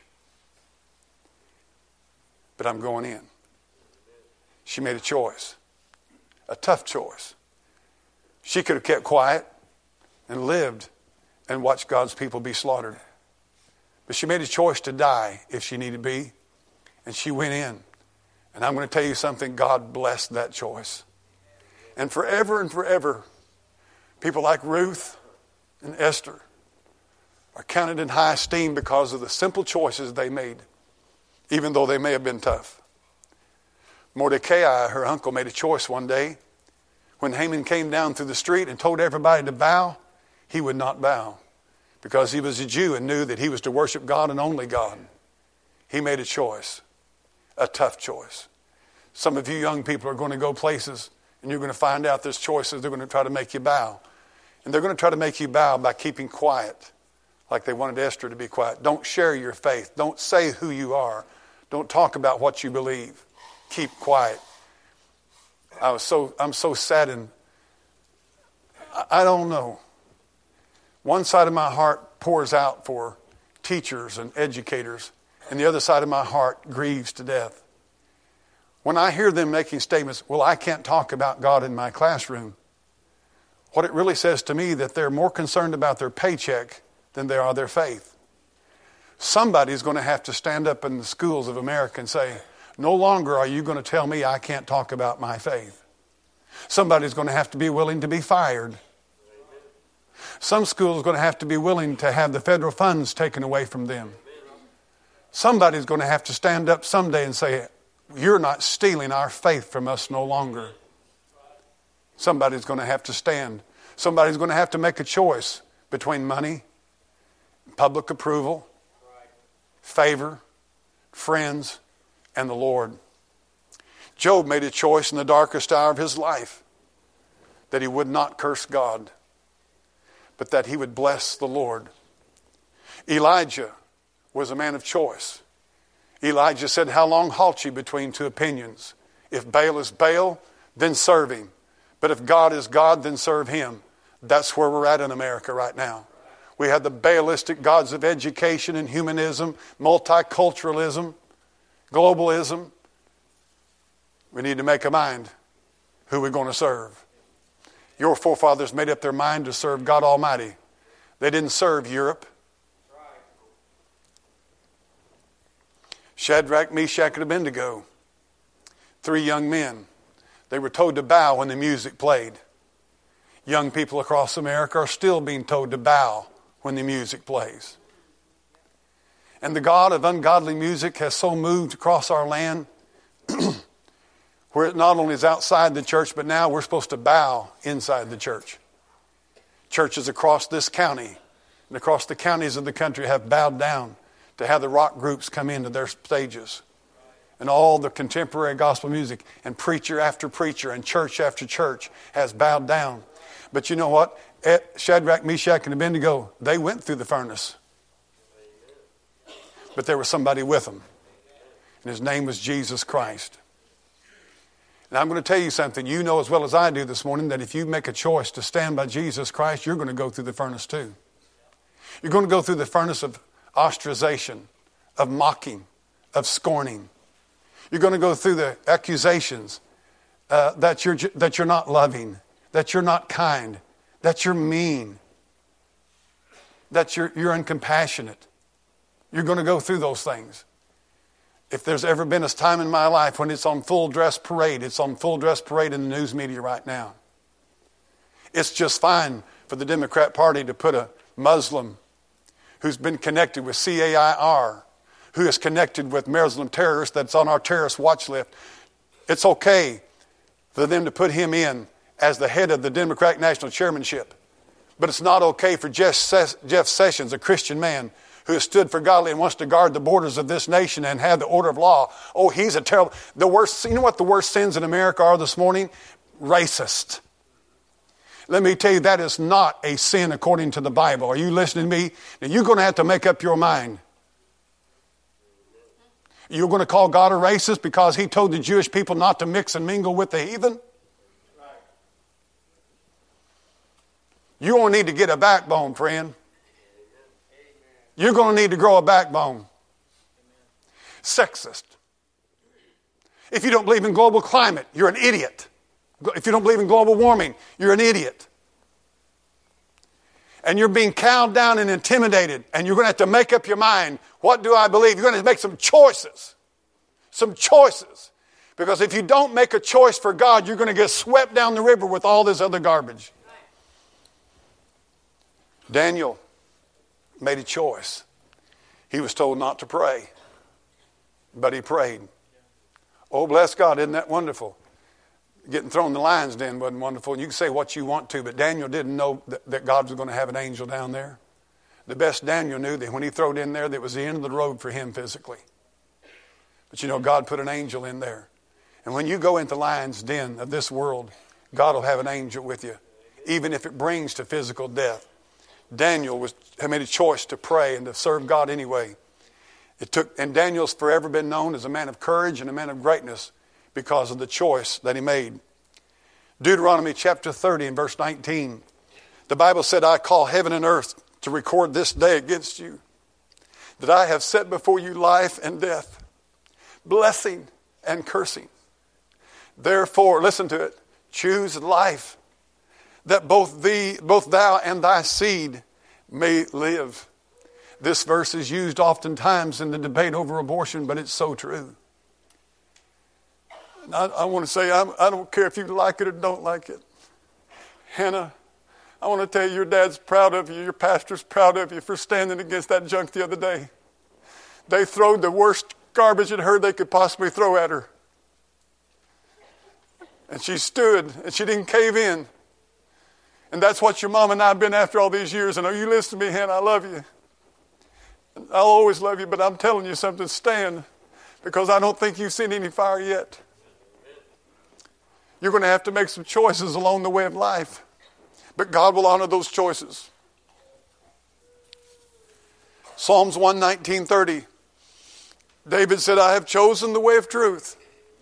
But I'm going in. She made a choice. A tough choice. She could have kept quiet and lived and watched God's people be slaughtered. But she made a choice to die if she needed to be. And she went in. And I'm going to tell you something. God blessed that choice. And forever, people like Ruth and Esther are counted in high esteem because of the simple choices they made, even though they may have been tough. Mordecai, her uncle, made a choice one day. When Haman came down through the street and told everybody to bow, he would not bow because he was a Jew and knew that he was to worship God and only God. He made a choice, a tough choice. Some of you young people are going to go places and you're going to find out there's choices they're going to try to make you bow. And they're going to try to make you bow by keeping quiet, like they wanted Esther to be quiet. Don't share your faith. Don't say who you are. Don't talk about what you believe. Keep quiet. I'm so saddened. I don't know. One side of my heart pours out for teachers and educators, and the other side of my heart grieves to death. When I hear them making statements, well, I can't talk about God in my classroom, what it really says to me that they're more concerned about their paycheck than they are their faith. Somebody's going to have to stand up in the schools of America and say, no longer are you going to tell me I can't talk about my faith. Somebody's going to have to be willing to be fired. Some schools are going to have to be willing to have the federal funds taken away from them. Somebody's going to have to stand up someday and say, you're not stealing our faith from us no longer. Somebody's going to have to stand. Somebody's going to have to make a choice between money, public approval, favor, friends, and the Lord. Job made a choice in the darkest hour of his life that he would not curse God, but that he would bless the Lord. Elijah was a man of choice. Elijah said, how long halt ye between two opinions? If Baal is Baal, then serve him. But if God is God, then serve him. That's where we're at in America right now. We have the Baalistic gods of education and humanism, multiculturalism, globalism. We need to make a mind who we're going to serve. Your forefathers made up their mind to serve God Almighty. They didn't serve Europe. Shadrach, Meshach, and Abednego, 3 young men. They were told to bow when the music played. Young people across America are still being told to bow when the music plays. And the God of ungodly music has so moved across our land where it not only is outside the church, but now we're supposed to bow inside the church. Churches across this county and across the counties of the country have bowed down to have the rock groups come into their stages. And all the contemporary gospel music and preacher after preacher and church after church has bowed down. But you know what? Shadrach, Meshach, and Abednego, they went through the furnace. But there was somebody with them. And his name was Jesus Christ. And I'm going to tell you something. You know as well as I do this morning that if you make a choice to stand by Jesus Christ, you're going to go through the furnace too. You're going to go through the furnace of ostracization, of mocking, of scorning. You're going to go through the accusations that you're not loving, that you're not kind, that you're mean, that you're uncompassionate. You're going to go through those things. If there's ever been a time in my life when it's on full dress parade, it's on full dress parade in the news media right now. It's just fine for the Democrat Party to put a Muslim who's been connected with CAIR, who is connected with Muslim terrorists that's on our terrorist watch list. It's okay for them to put him in as the head of the Democratic National Chairmanship. But it's not okay for Jeff Sessions, a Christian man, who has stood for godly and wants to guard the borders of this nation and have the order of law. Oh, he's a terrible... You know what the worst sins in America are this morning? Racist. Let me tell you, that is not a sin according to the Bible. Are you listening to me? Now, you're going to have to make up your mind. You're going to call God a racist because he told the Jewish people not to mix and mingle with the heathen? You're going to need to get a backbone, friend. You're going to need to grow a backbone. Sexist. If you don't believe in global climate, you're an idiot. If you don't believe in global warming, you're an idiot. And you're being cowed down and intimidated, and you're going to have to make up your mind, what do I believe? You're going to make some choices. Some choices. Because if you don't make a choice for God, you're going to get swept down the river with all this other garbage. Daniel made a choice. He was told not to pray, but he prayed. Oh, bless God, isn't that wonderful? Getting thrown in the lion's den wasn't wonderful. You can say what you want to, but Daniel didn't know that God was going to have an angel down there. The best Daniel knew that when he threw it in there, that was the end of the road for him physically. But you know, God put an angel in there. And when you go into the lion's den of this world, God will have an angel with you, even if it brings to physical death. Daniel had made a choice to pray and to serve God anyway. And Daniel's forever been known as a man of courage and a man of greatness because of the choice that he made. Deuteronomy chapter 30 and verse 19. The Bible said, I call heaven and earth to record this day against you, that I have set before you life and death, blessing and cursing. Therefore, listen to it, choose life, that both thou and thy seed may live. This verse is used oftentimes in the debate over abortion, but it's so true. And I want to say, I don't care if you like it or don't like it. Hannah, I want to tell you, your dad's proud of you, your pastor's proud of you for standing against that junk the other day. They throwed the worst garbage at her they could possibly throw at her. And she stood, and she didn't cave in. And that's what your mom and I have been after all these years. And you listen to me, Hannah, I love you. I'll always love you, but I'm telling you something, stand, because I don't think you've seen any fire yet. You're going to have to make some choices along the way of life, but God will honor those choices. Psalms 119:30. David said, I have chosen the way of truth.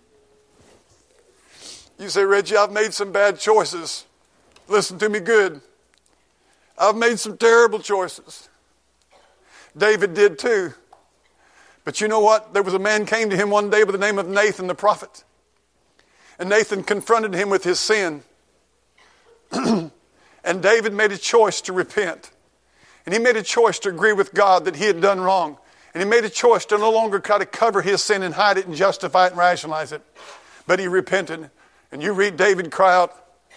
You say, Reggie, I've made some bad choices. Listen to me good. I've made some terrible choices. David did too. But you know what? There was a man came to him one day by the name of Nathan the prophet. And Nathan confronted him with his sin. And David made a choice to repent. And he made a choice to agree with God that he had done wrong. And he made a choice to no longer try to cover his sin and hide it and justify it and rationalize it. But he repented. And you read David cry out,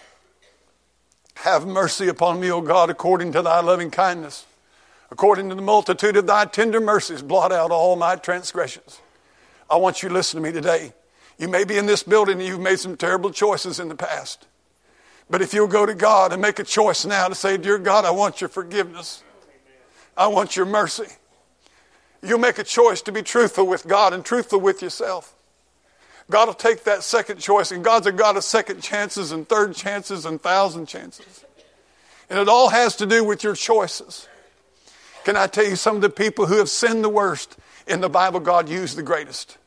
"Have mercy upon me, O God, according to thy loving kindness. According to the multitude of thy tender mercies, blot out all my transgressions." I want you to listen to me today. You may be in this building and you've made some terrible choices in the past. But if you'll go to God and make a choice now to say, "Dear God, I want your forgiveness. I want your mercy." You'll make a choice to be truthful with God and truthful with yourself. God will take that second choice, and God's a God of second chances and third chances and 1,000 chances. And it all has to do with your choices. Can I tell you, some of the people who have sinned the worst in the Bible, God used the greatest.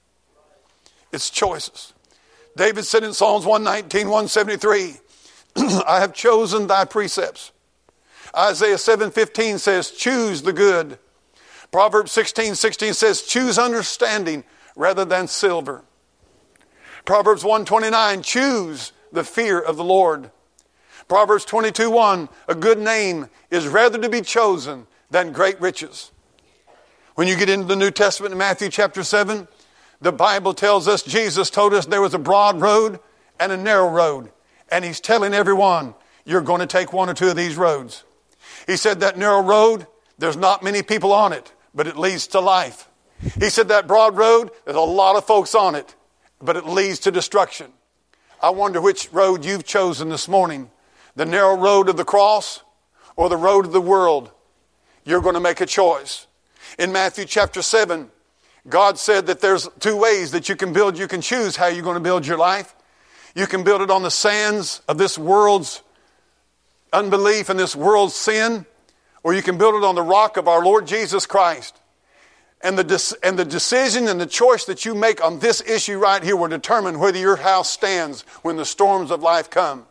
It's choices. David said in Psalms 119, 173, "I have chosen thy precepts." Isaiah 7:15 says, "Choose the good." Proverbs 16:16 says, "Choose understanding rather than silver." Proverbs 1:29, "Choose the fear of the Lord." Proverbs 22:1, "A good name is rather to be chosen than great riches." When you get into the New Testament in Matthew chapter 7, the Bible tells us, Jesus told us there was a broad road and a narrow road. And he's telling everyone, you're going to take one or two of these roads. He said that narrow road, there's not many people on it, but it leads to life. He said that broad road, there's a lot of folks on it, but it leads to destruction. I wonder which road you've chosen this morning, the narrow road of the cross or the road of the world. You're going to make a choice. In Matthew chapter 7, God said that there's two ways that you can build. You can choose how you're going to build your life. You can build it on the sands of this world's unbelief and this world's sin, or you can build it on the rock of our Lord Jesus Christ. And the decision and the choice that you make on this issue right here will determine whether your house stands when the storms of life come.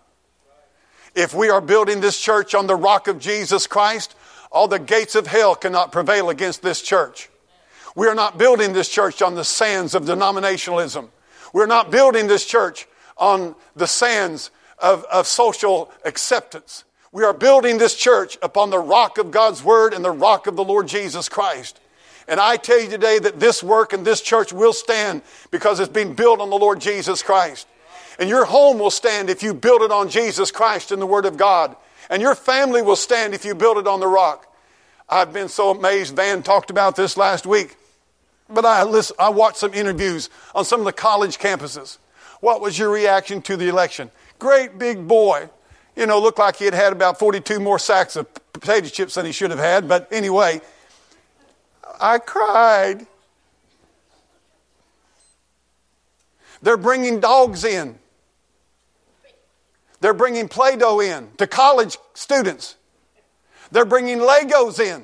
If we are building this church on the rock of Jesus Christ, all the gates of hell cannot prevail against this church. We are not building this church on the sands of denominationalism. We're not building this church on the sands of social acceptance. We are building this church upon the rock of God's Word and the rock of the Lord Jesus Christ. And I tell you today that this work and this church will stand because it's being built on the Lord Jesus Christ. And your home will stand if you build it on Jesus Christ and the Word of God. And your family will stand if you build it on the rock. I've been so amazed. Van talked about this last week. But I watched some interviews on some of the college campuses. What was your reaction to the election? Great big boy. You know, looked like he had had about 42 more sacks of potato chips than he should have had. But anyway, I cried. They're bringing dogs in. They're bringing Play-Doh in to college students. They're bringing Legos in.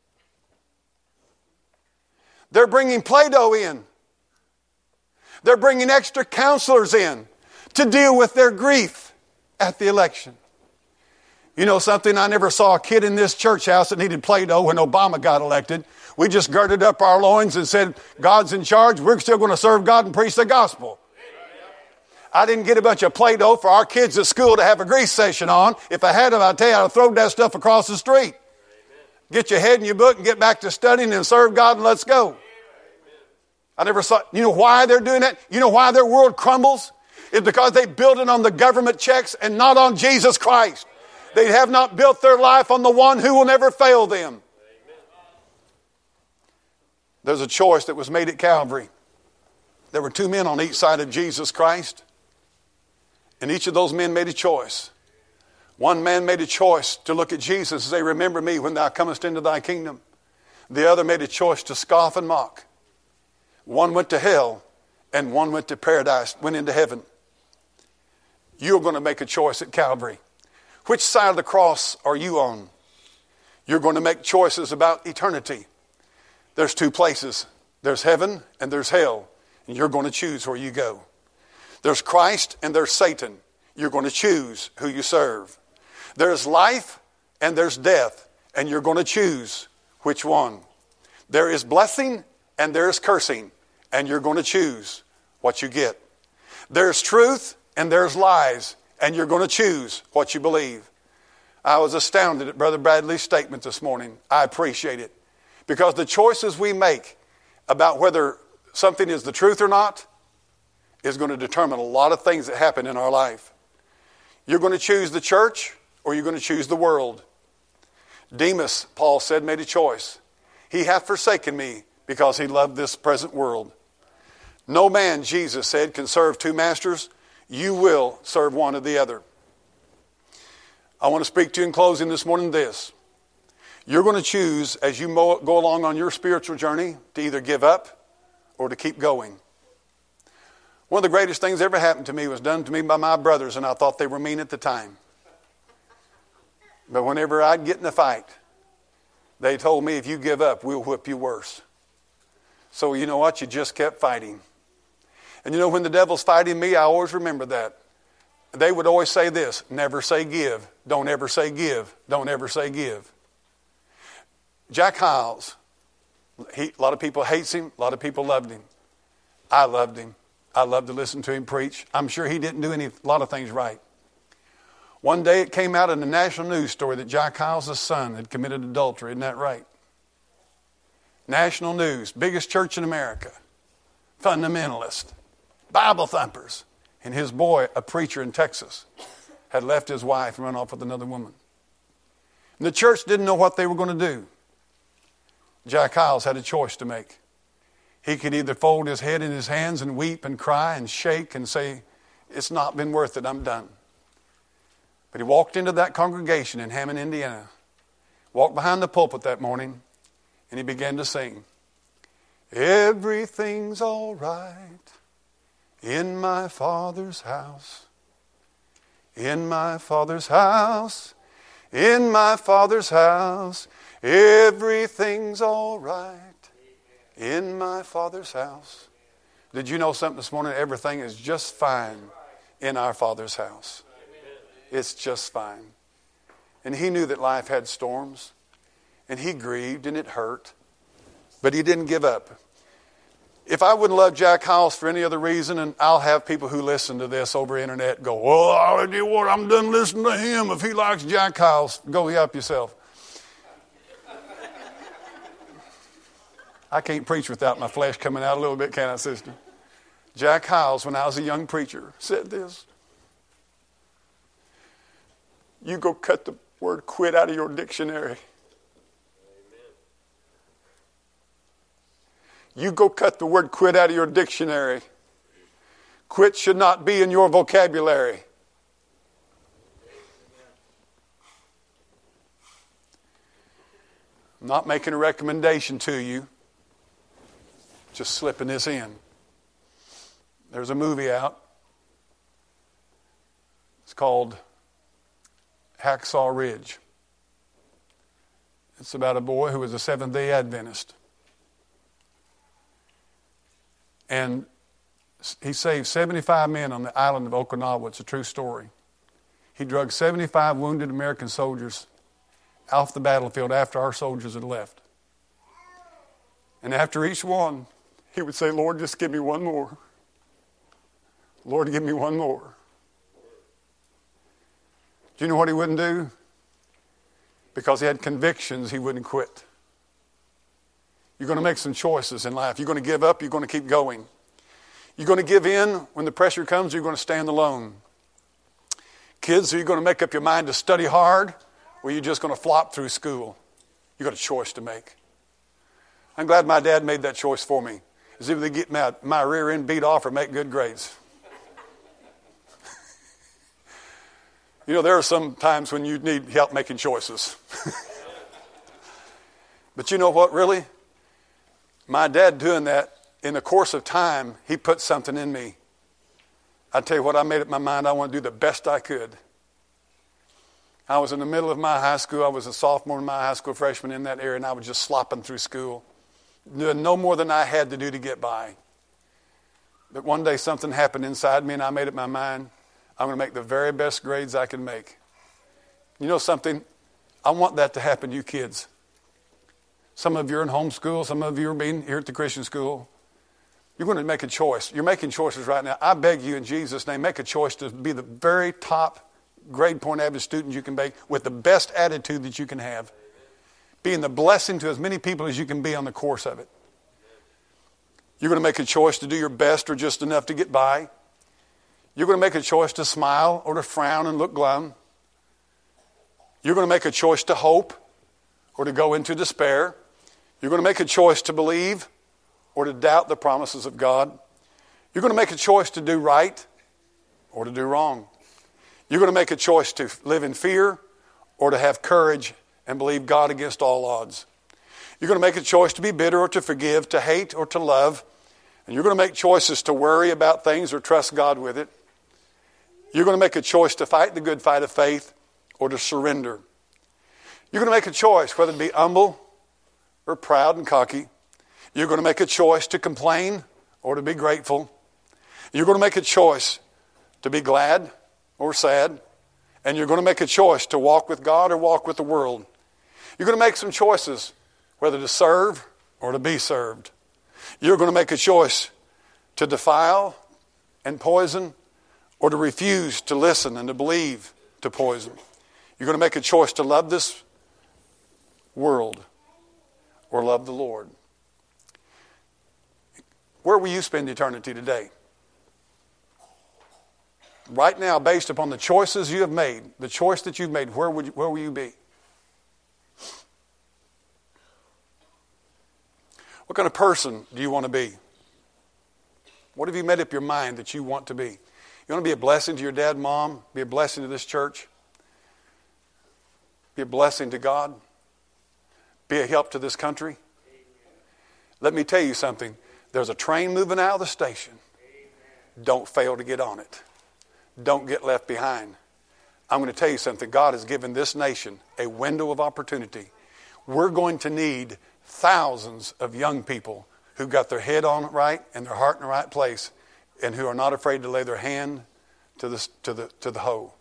They're bringing Play-Doh in. They're bringing extra counselors in to deal with their grief at the election. You know something? I never saw a kid in this church house that needed Play-Doh when Obama got elected. We just girded up our loins and said, God's in charge. We're still going to serve God and preach the gospel. I didn't get a bunch of Play-Doh for our kids at school to have a grease session on. If I had them, I'd tell you, I'd have thrown that stuff across the street. Get your head in your book and get back to studying and serve God and let's go. I never saw, you know why they're doing that? You know why their world crumbles? It's because they build it on the government checks and not on Jesus Christ. They have not built their life on the one who will never fail them. There's a choice that was made at Calvary. There were two men on each side of Jesus Christ. And each of those men made a choice. One man made a choice to look at Jesus and say, remember me when thou comest into thy kingdom. The other made a choice to scoff and mock. One went to hell and one went to paradise, went into heaven. You're going to make a choice at Calvary. Which side of the cross are you on? You're going to make choices about eternity. There's two places. There's heaven and there's hell. And you're going to choose where you go. There's Christ and there's Satan. You're going to choose who you serve. There's life and there's death. And you're going to choose which one. There is blessing and there is cursing. And you're going to choose what you get. There's truth and there's lies. And you're going to choose what you believe. I was astounded at Brother Bradley's statement this morning. I appreciate it. Because the choices we make about whether something is the truth or not is going to determine a lot of things that happen in our life. You're going to choose the church or you're going to choose the world. Demas, Paul said, made a choice. He hath forsaken me because he loved this present world. No man, Jesus said, can serve two masters. You will serve one or the other. I want to speak to you in closing this morning this. You're going to choose as you go along on your spiritual journey to either give up or to keep going. One of the greatest things that ever happened to me was done to me by my brothers, and I thought they were mean at the time. But whenever I'd get in a fight, they told me, if you give up, we'll whip you worse. So you know what? You just kept fighting. And you know, when the devil's fighting me, I always remember that. They would always say this, never say give. Don't ever say give. Don't ever say give. Jack Hyles, a lot of people hates him. A lot of people loved him. I loved him. I loved to listen to him preach. I'm sure he didn't do a lot of things right. One day it came out in the national news story that Jack Hyles' son had committed adultery. Isn't that right? National news, biggest church in America, fundamentalist, Bible thumpers. And his boy, a preacher in Texas, had left his wife and run off with another woman. And the church didn't know what they were going to do. Jack Hyles had a choice to make. He could either fold his head in his hands and weep and cry and shake and say, it's not been worth it, I'm done. But he walked into that congregation in Hammond, Indiana, walked behind the pulpit that morning, and he began to sing, everything's all right in my Father's house, in my Father's house, in my Father's house, everything's all right in my Father's house. Did you know something this morning? Everything is just fine in our Father's house. It's just fine. And he knew that life had storms, and he grieved, and it hurt, but he didn't give up. If I wouldn't love Jack Hyles for any other reason, and I'll have people who listen to this over the internet go, well, I do what, I'm done listening to him. If he likes Jack Hyles, go help yourself. I can't preach without my flesh coming out a little bit, can I, sister? Jack Hyles, when I was a young preacher, said this. You go cut the word quit out of your dictionary. You go cut the word quit out of your dictionary. Quit should not be in your vocabulary. I'm not making a recommendation to you. Just slipping this in. There's a movie out. It's called Hacksaw Ridge. It's about a boy who was a Seventh-day Adventist. And he saved 75 men on the island of Okinawa. It's a true story. He drugged 75 wounded American soldiers off the battlefield after our soldiers had left. And after each one, he would say, Lord, just give me one more. Lord, give me one more. Do you know what he wouldn't do? Because he had convictions, he wouldn't quit. You're going to make some choices in life. You're going to give up, you're going to keep going. You're going to give in when the pressure comes, you're going to stand alone. Kids, are you going to make up your mind to study hard, or are you just going to flop through school? You've got a choice to make. I'm glad my dad made that choice for me. It's either to get my rear end beat off or make good grades. You know, there are some times when you need help making choices. But you know what, really? My dad doing that, in the course of time, he put something in me. I tell you what, I made up my mind I want to do the best I could. I was in the middle of my high school. I was a sophomore in my high school, freshman in that area, and I was just slopping through school, doing no more than I had to do to get by. But one day something happened inside me, and I made up my mind, I'm going to make the very best grades I can make. You know something? I want that to happen to you kids. Some of you are in homeschool. Some of you are being here at the Christian school. You're going to make a choice. You're making choices right now. I beg you in Jesus' name, make a choice to be the very top grade point average student you can be with the best attitude that you can have. Being the blessing to as many people as you can be on the course of it. You're going to make a choice to do your best or just enough to get by. You're going to make a choice to smile or to frown and look glum. You're going to make a choice to hope or to go into despair. You're going to make a choice to believe or to doubt the promises of God. You're going to make a choice to do right or to do wrong. You're going to make a choice to live in fear or to have courage and believe God against all odds. You're going to make a choice to be bitter or to forgive, to hate or to love. And you're going to make choices to worry about things or trust God with it. You're going to make a choice to fight the good fight of faith or to surrender. You're going to make a choice whether to be humble or proud and cocky. You're going to make a choice to complain or to be grateful. You're going to make a choice to be glad or sad. And you're going to make a choice to walk with God or walk with the world. You're going to make some choices whether to serve or to be served. You're going to make a choice to defile and poison or to refuse to listen and to believe to poison. You're going to make a choice to love this world or love the Lord. Where will you spend eternity today? Right now, based upon the choices you have made, the choice that you've made, where will you be? What kind of person do you want to be? What have you made up your mind that you want to be? You want to be a blessing to your dad and mom? Be a blessing to this church? Be a blessing to God? Be a help to this country? Let me tell you something. There's a train moving out of the station. Don't fail to get on it. Don't get left behind. I'm going to tell you something. God has given this nation a window of opportunity. We're going to need thousands of young people who got their head on right and their heart in the right place and who are not afraid to lay their hand to the hoe.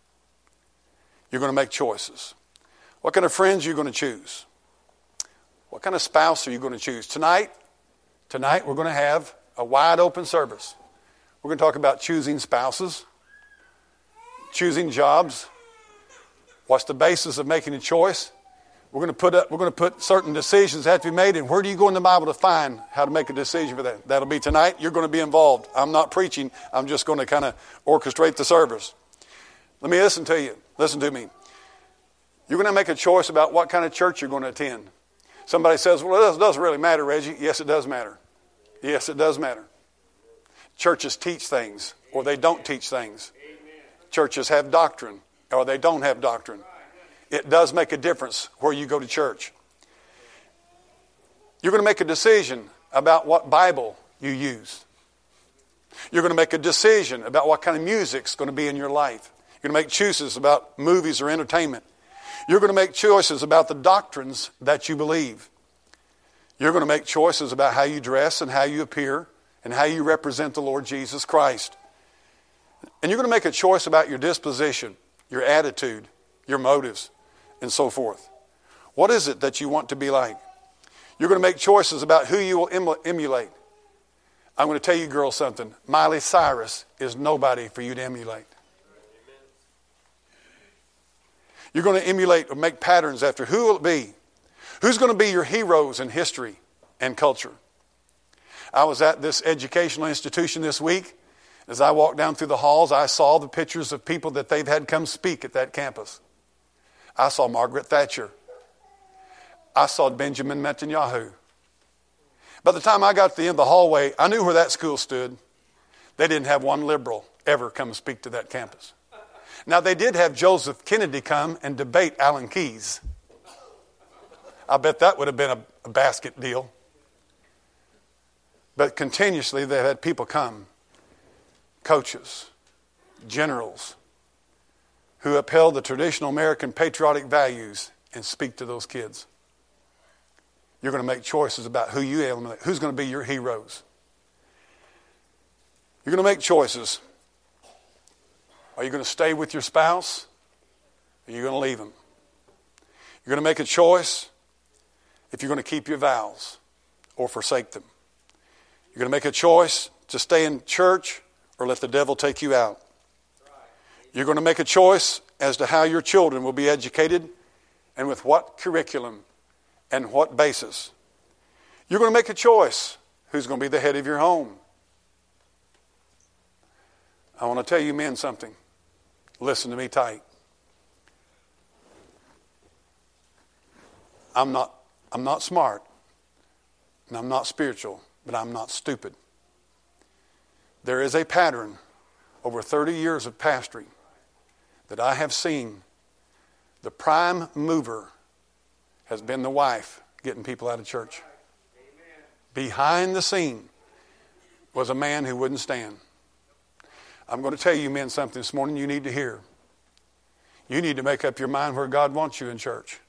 You're going to make choices. What kind of friends are you going to choose? What kind of spouse are you going to choose? Tonight we're going to have a wide open service. We're going to talk about choosing spouses, choosing jobs. What's the basis of making a choice? We're going to put certain decisions that have to be made, and where do you go in the Bible to find how to make a decision for that? That'll be tonight. You're going to be involved. I'm not preaching. I'm just going to kind of orchestrate the service. Let me listen to you. Listen to me. You're going to make a choice about what kind of church you're going to attend. Somebody says, well, it doesn't really matter, Reggie. Yes, it does matter. Yes, it does matter. Churches teach things, or they don't teach things. Churches have doctrine, or they don't have doctrine. It does make a difference where you go to church. You're going to make a decision about what Bible you use. You're going to make a decision about what kind of music's going to be in your life. You're going to make choices about movies or entertainment. You're going to make choices about the doctrines that you believe. You're going to make choices about how you dress and how you appear and how you represent the Lord Jesus Christ. And you're going to make a choice about your disposition, your attitude, your motives, and so forth. What is it that you want to be like? You're going to make choices about who you will emulate. I'm going to tell you girls something. Miley Cyrus is nobody for you to emulate. You're going to emulate or make patterns after who will it be? Who's going to be your heroes in history and culture? I was at this educational institution this week. As I walked down through the halls, I saw the pictures of people that they've had come speak at that campus. I saw Margaret Thatcher. I saw Benjamin Netanyahu. By the time I got to the end of the hallway, I knew where that school stood. They didn't have one liberal ever come speak to that campus. Now, they did have Joseph Kennedy come and debate Alan Keyes. I bet that would have been a basket deal. But continuously, they've had people come, coaches, generals, who upheld the traditional American patriotic values and speak to those kids. You're going to make choices about who you emulate, who's going to be your heroes. You're going to make choices. Are you going to stay with your spouse? Or are you going to leave them? You're going to make a choice if you're going to keep your vows or forsake them. You're You're going to make a choice to stay in church or let the devil take you out. You're going to make a choice as to how your children will be educated and with what curriculum and what basis. You're going to make a choice who's going to be the head of your home. I want to tell you men something. Listen to me tight. I'm not smart, and I'm not spiritual, but I'm not stupid. There is a pattern over 30 years of pastoring that I have seen. The prime mover has been the wife getting people out of church. Amen. Behind the scene was a man who wouldn't stand. I'm going to tell you men something this morning you need to hear. You need to make up your mind where God wants you in church.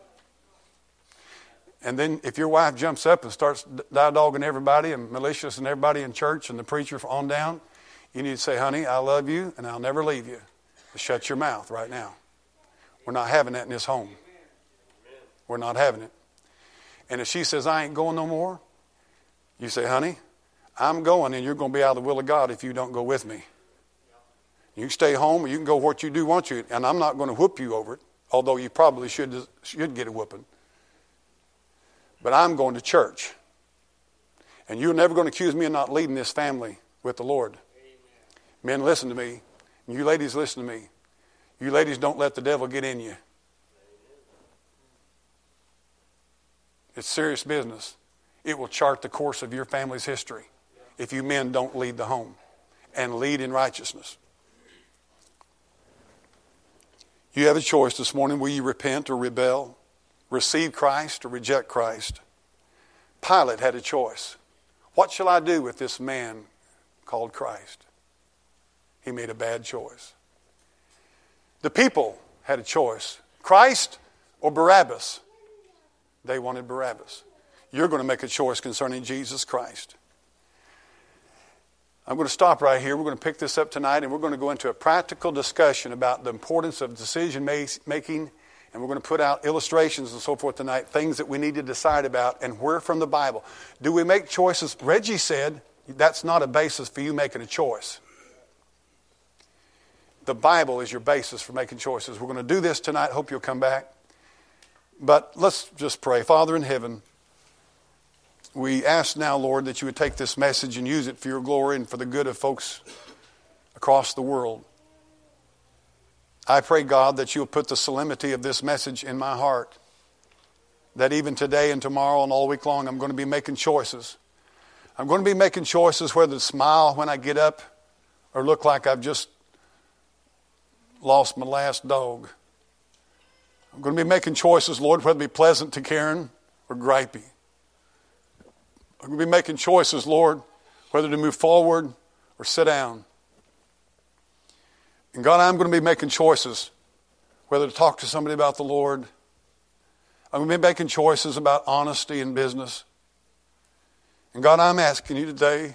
And then if your wife jumps up and starts dogging everybody and malicious and everybody in church and the preacher on down, you need to say, honey, I love you and I'll never leave you. But shut your mouth right now. We're not having that in this home. We're not having it. And if she says, I ain't going no more, you say, honey, I'm going and you're going to be out of the will of God if you don't go with me. You can stay home or you can go what you do want you. And I'm not going to whoop you over it, although you probably should get a whooping. But I'm going to church. And you're never going to accuse me of not leading this family with the Lord. Amen. Men, listen to me. And you ladies, listen to me. You ladies, don't let the devil get in you. It's serious business. It will chart the course of your family's history if you men don't lead the home and lead in righteousness. You have a choice this morning. Will you repent or rebel? Receive Christ or reject Christ? Pilate had a choice. What shall I do with this man called Christ? He made a bad choice. The people had a choice. Christ or Barabbas? They wanted Barabbas. You're going to make a choice concerning Jesus Christ. I'm going to stop right here. We're going to pick this up tonight and we're going to go into a practical discussion about the importance of decision making. And we're going to put out illustrations and so forth tonight, things that we need to decide about and where from the Bible. Do we make choices? Reggie said that's not a basis for you making a choice. The Bible is your basis for making choices. We're going to do this tonight. Hope you'll come back. But let's just pray. Father in heaven, we ask now, Lord, that you would take this message and use it for your glory and for the good of folks across the world. I pray, God, that you'll put the solemnity of this message in my heart. That even today and tomorrow and all week long, I'm going to be making choices. I'm going to be making choices whether to smile when I get up or look like I've just lost my last dog. I'm going to be making choices, Lord, whether to be pleasant to Karen or gripey. I'm going to be making choices, Lord, whether to move forward or sit down. And God, I'm going to be making choices whether to talk to somebody about the Lord. I'm going to be making choices about honesty in business. And God, I'm asking you today,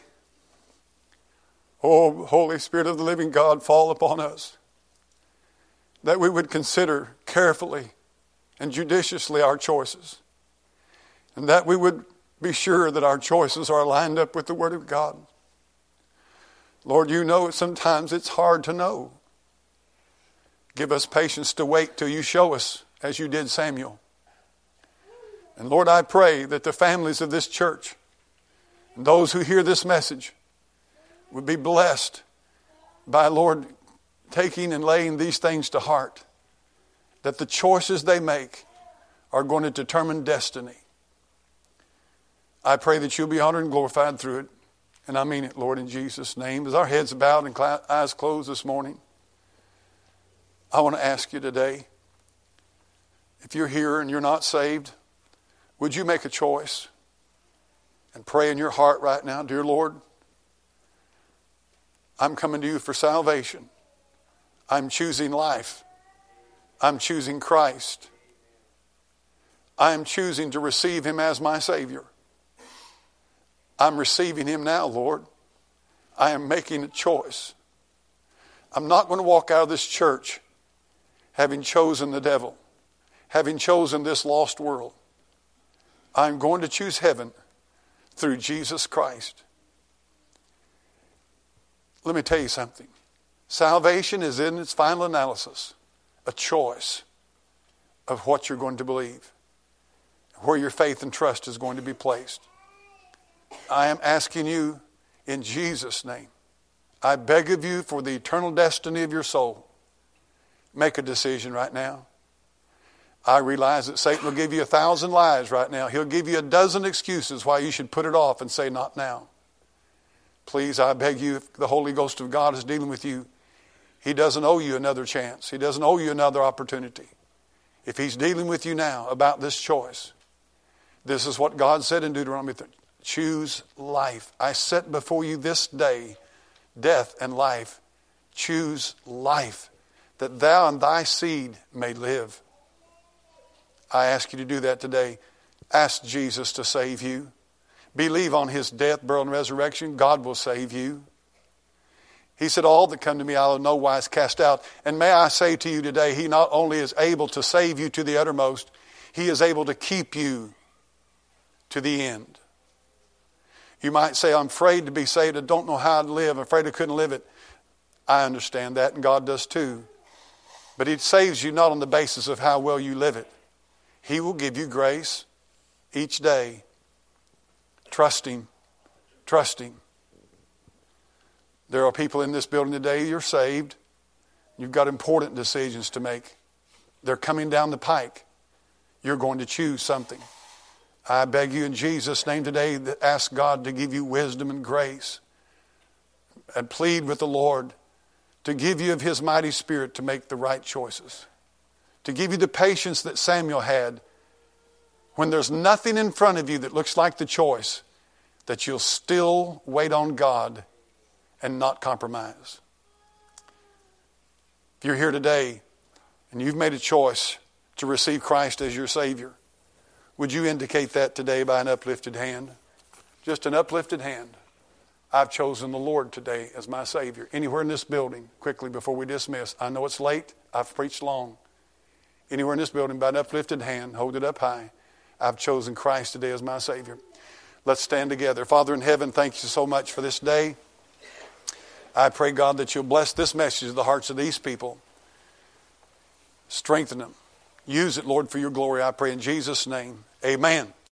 oh, Holy Spirit of the living God, fall upon us, that we would consider carefully and judiciously our choices, and that we would be sure that our choices are lined up with the Word of God. Lord, you know sometimes it's hard to know. Give us patience to wait till you show us, as you did Samuel. And Lord, I pray that the families of this church and those who hear this message would be blessed by, Lord, taking and laying these things to heart, that the choices they make are going to determine destiny. I pray that you'll be honored and glorified through it. And I mean it, Lord, in Jesus' name. As our heads bowed and eyes closed this morning, I want to ask you today, if you're here and you're not saved, would you make a choice and pray in your heart right now, dear Lord, I'm coming to you for salvation. I'm choosing life. I'm choosing Christ. I'm choosing to receive him as my Savior. I'm receiving him now, Lord. I am making a choice. I'm not going to walk out of this church having chosen the devil, having chosen this lost world. I'm going to choose heaven through Jesus Christ. Let me tell you something. Salvation is in its final analysis a choice of what you're going to believe, where your faith and trust is going to be placed. I am asking you in Jesus' name, I beg of you for the eternal destiny of your soul, make a decision right now. I realize that Satan will give you 1,000 lies right now. He'll give you a dozen excuses why you should put it off and say, not now. Please, I beg you, if the Holy Ghost of God is dealing with you, He doesn't owe you another chance. He doesn't owe you another opportunity. If He's dealing with you now about this choice, this is what God said in Deuteronomy 30. Choose life. I set before you this day death and life. Choose life, that thou and thy seed may live. I ask you to do that today. Ask Jesus to save you. Believe on His death, burial, and resurrection. God will save you. He said, all that come to me I will no wise cast out. And may I say to you today, He not only is able to save you to the uttermost, He is able to keep you to the end. You might say, I'm afraid to be saved. I don't know how to live. I'm afraid I couldn't live it. I understand that, and God does too. But He saves you not on the basis of how well you live it. He will give you grace each day. Trust Him. Trust Him. There are people in this building today, you're saved. You've got important decisions to make. They're coming down the pike. You're going to choose something. I beg you in Jesus' name today, ask God to give you wisdom and grace. And plead with the Lord to give you of His mighty Spirit to make the right choices. To give you the patience that Samuel had when there's nothing in front of you that looks like the choice, that you'll still wait on God and not compromise. If you're here today and you've made a choice to receive Christ as your Savior, would you indicate that today by an uplifted hand? Just an uplifted hand. I've chosen the Lord today as my Savior. Anywhere in this building, quickly before we dismiss. I know it's late. I've preached long. Anywhere in this building, by an uplifted hand, hold it up high. I've chosen Christ today as my Savior. Let's stand together. Father in heaven, thank you so much for this day. I pray, God, that you'll bless this message to the hearts of these people. Strengthen them. Use it, Lord, for your glory, I pray in Jesus' name. Amen.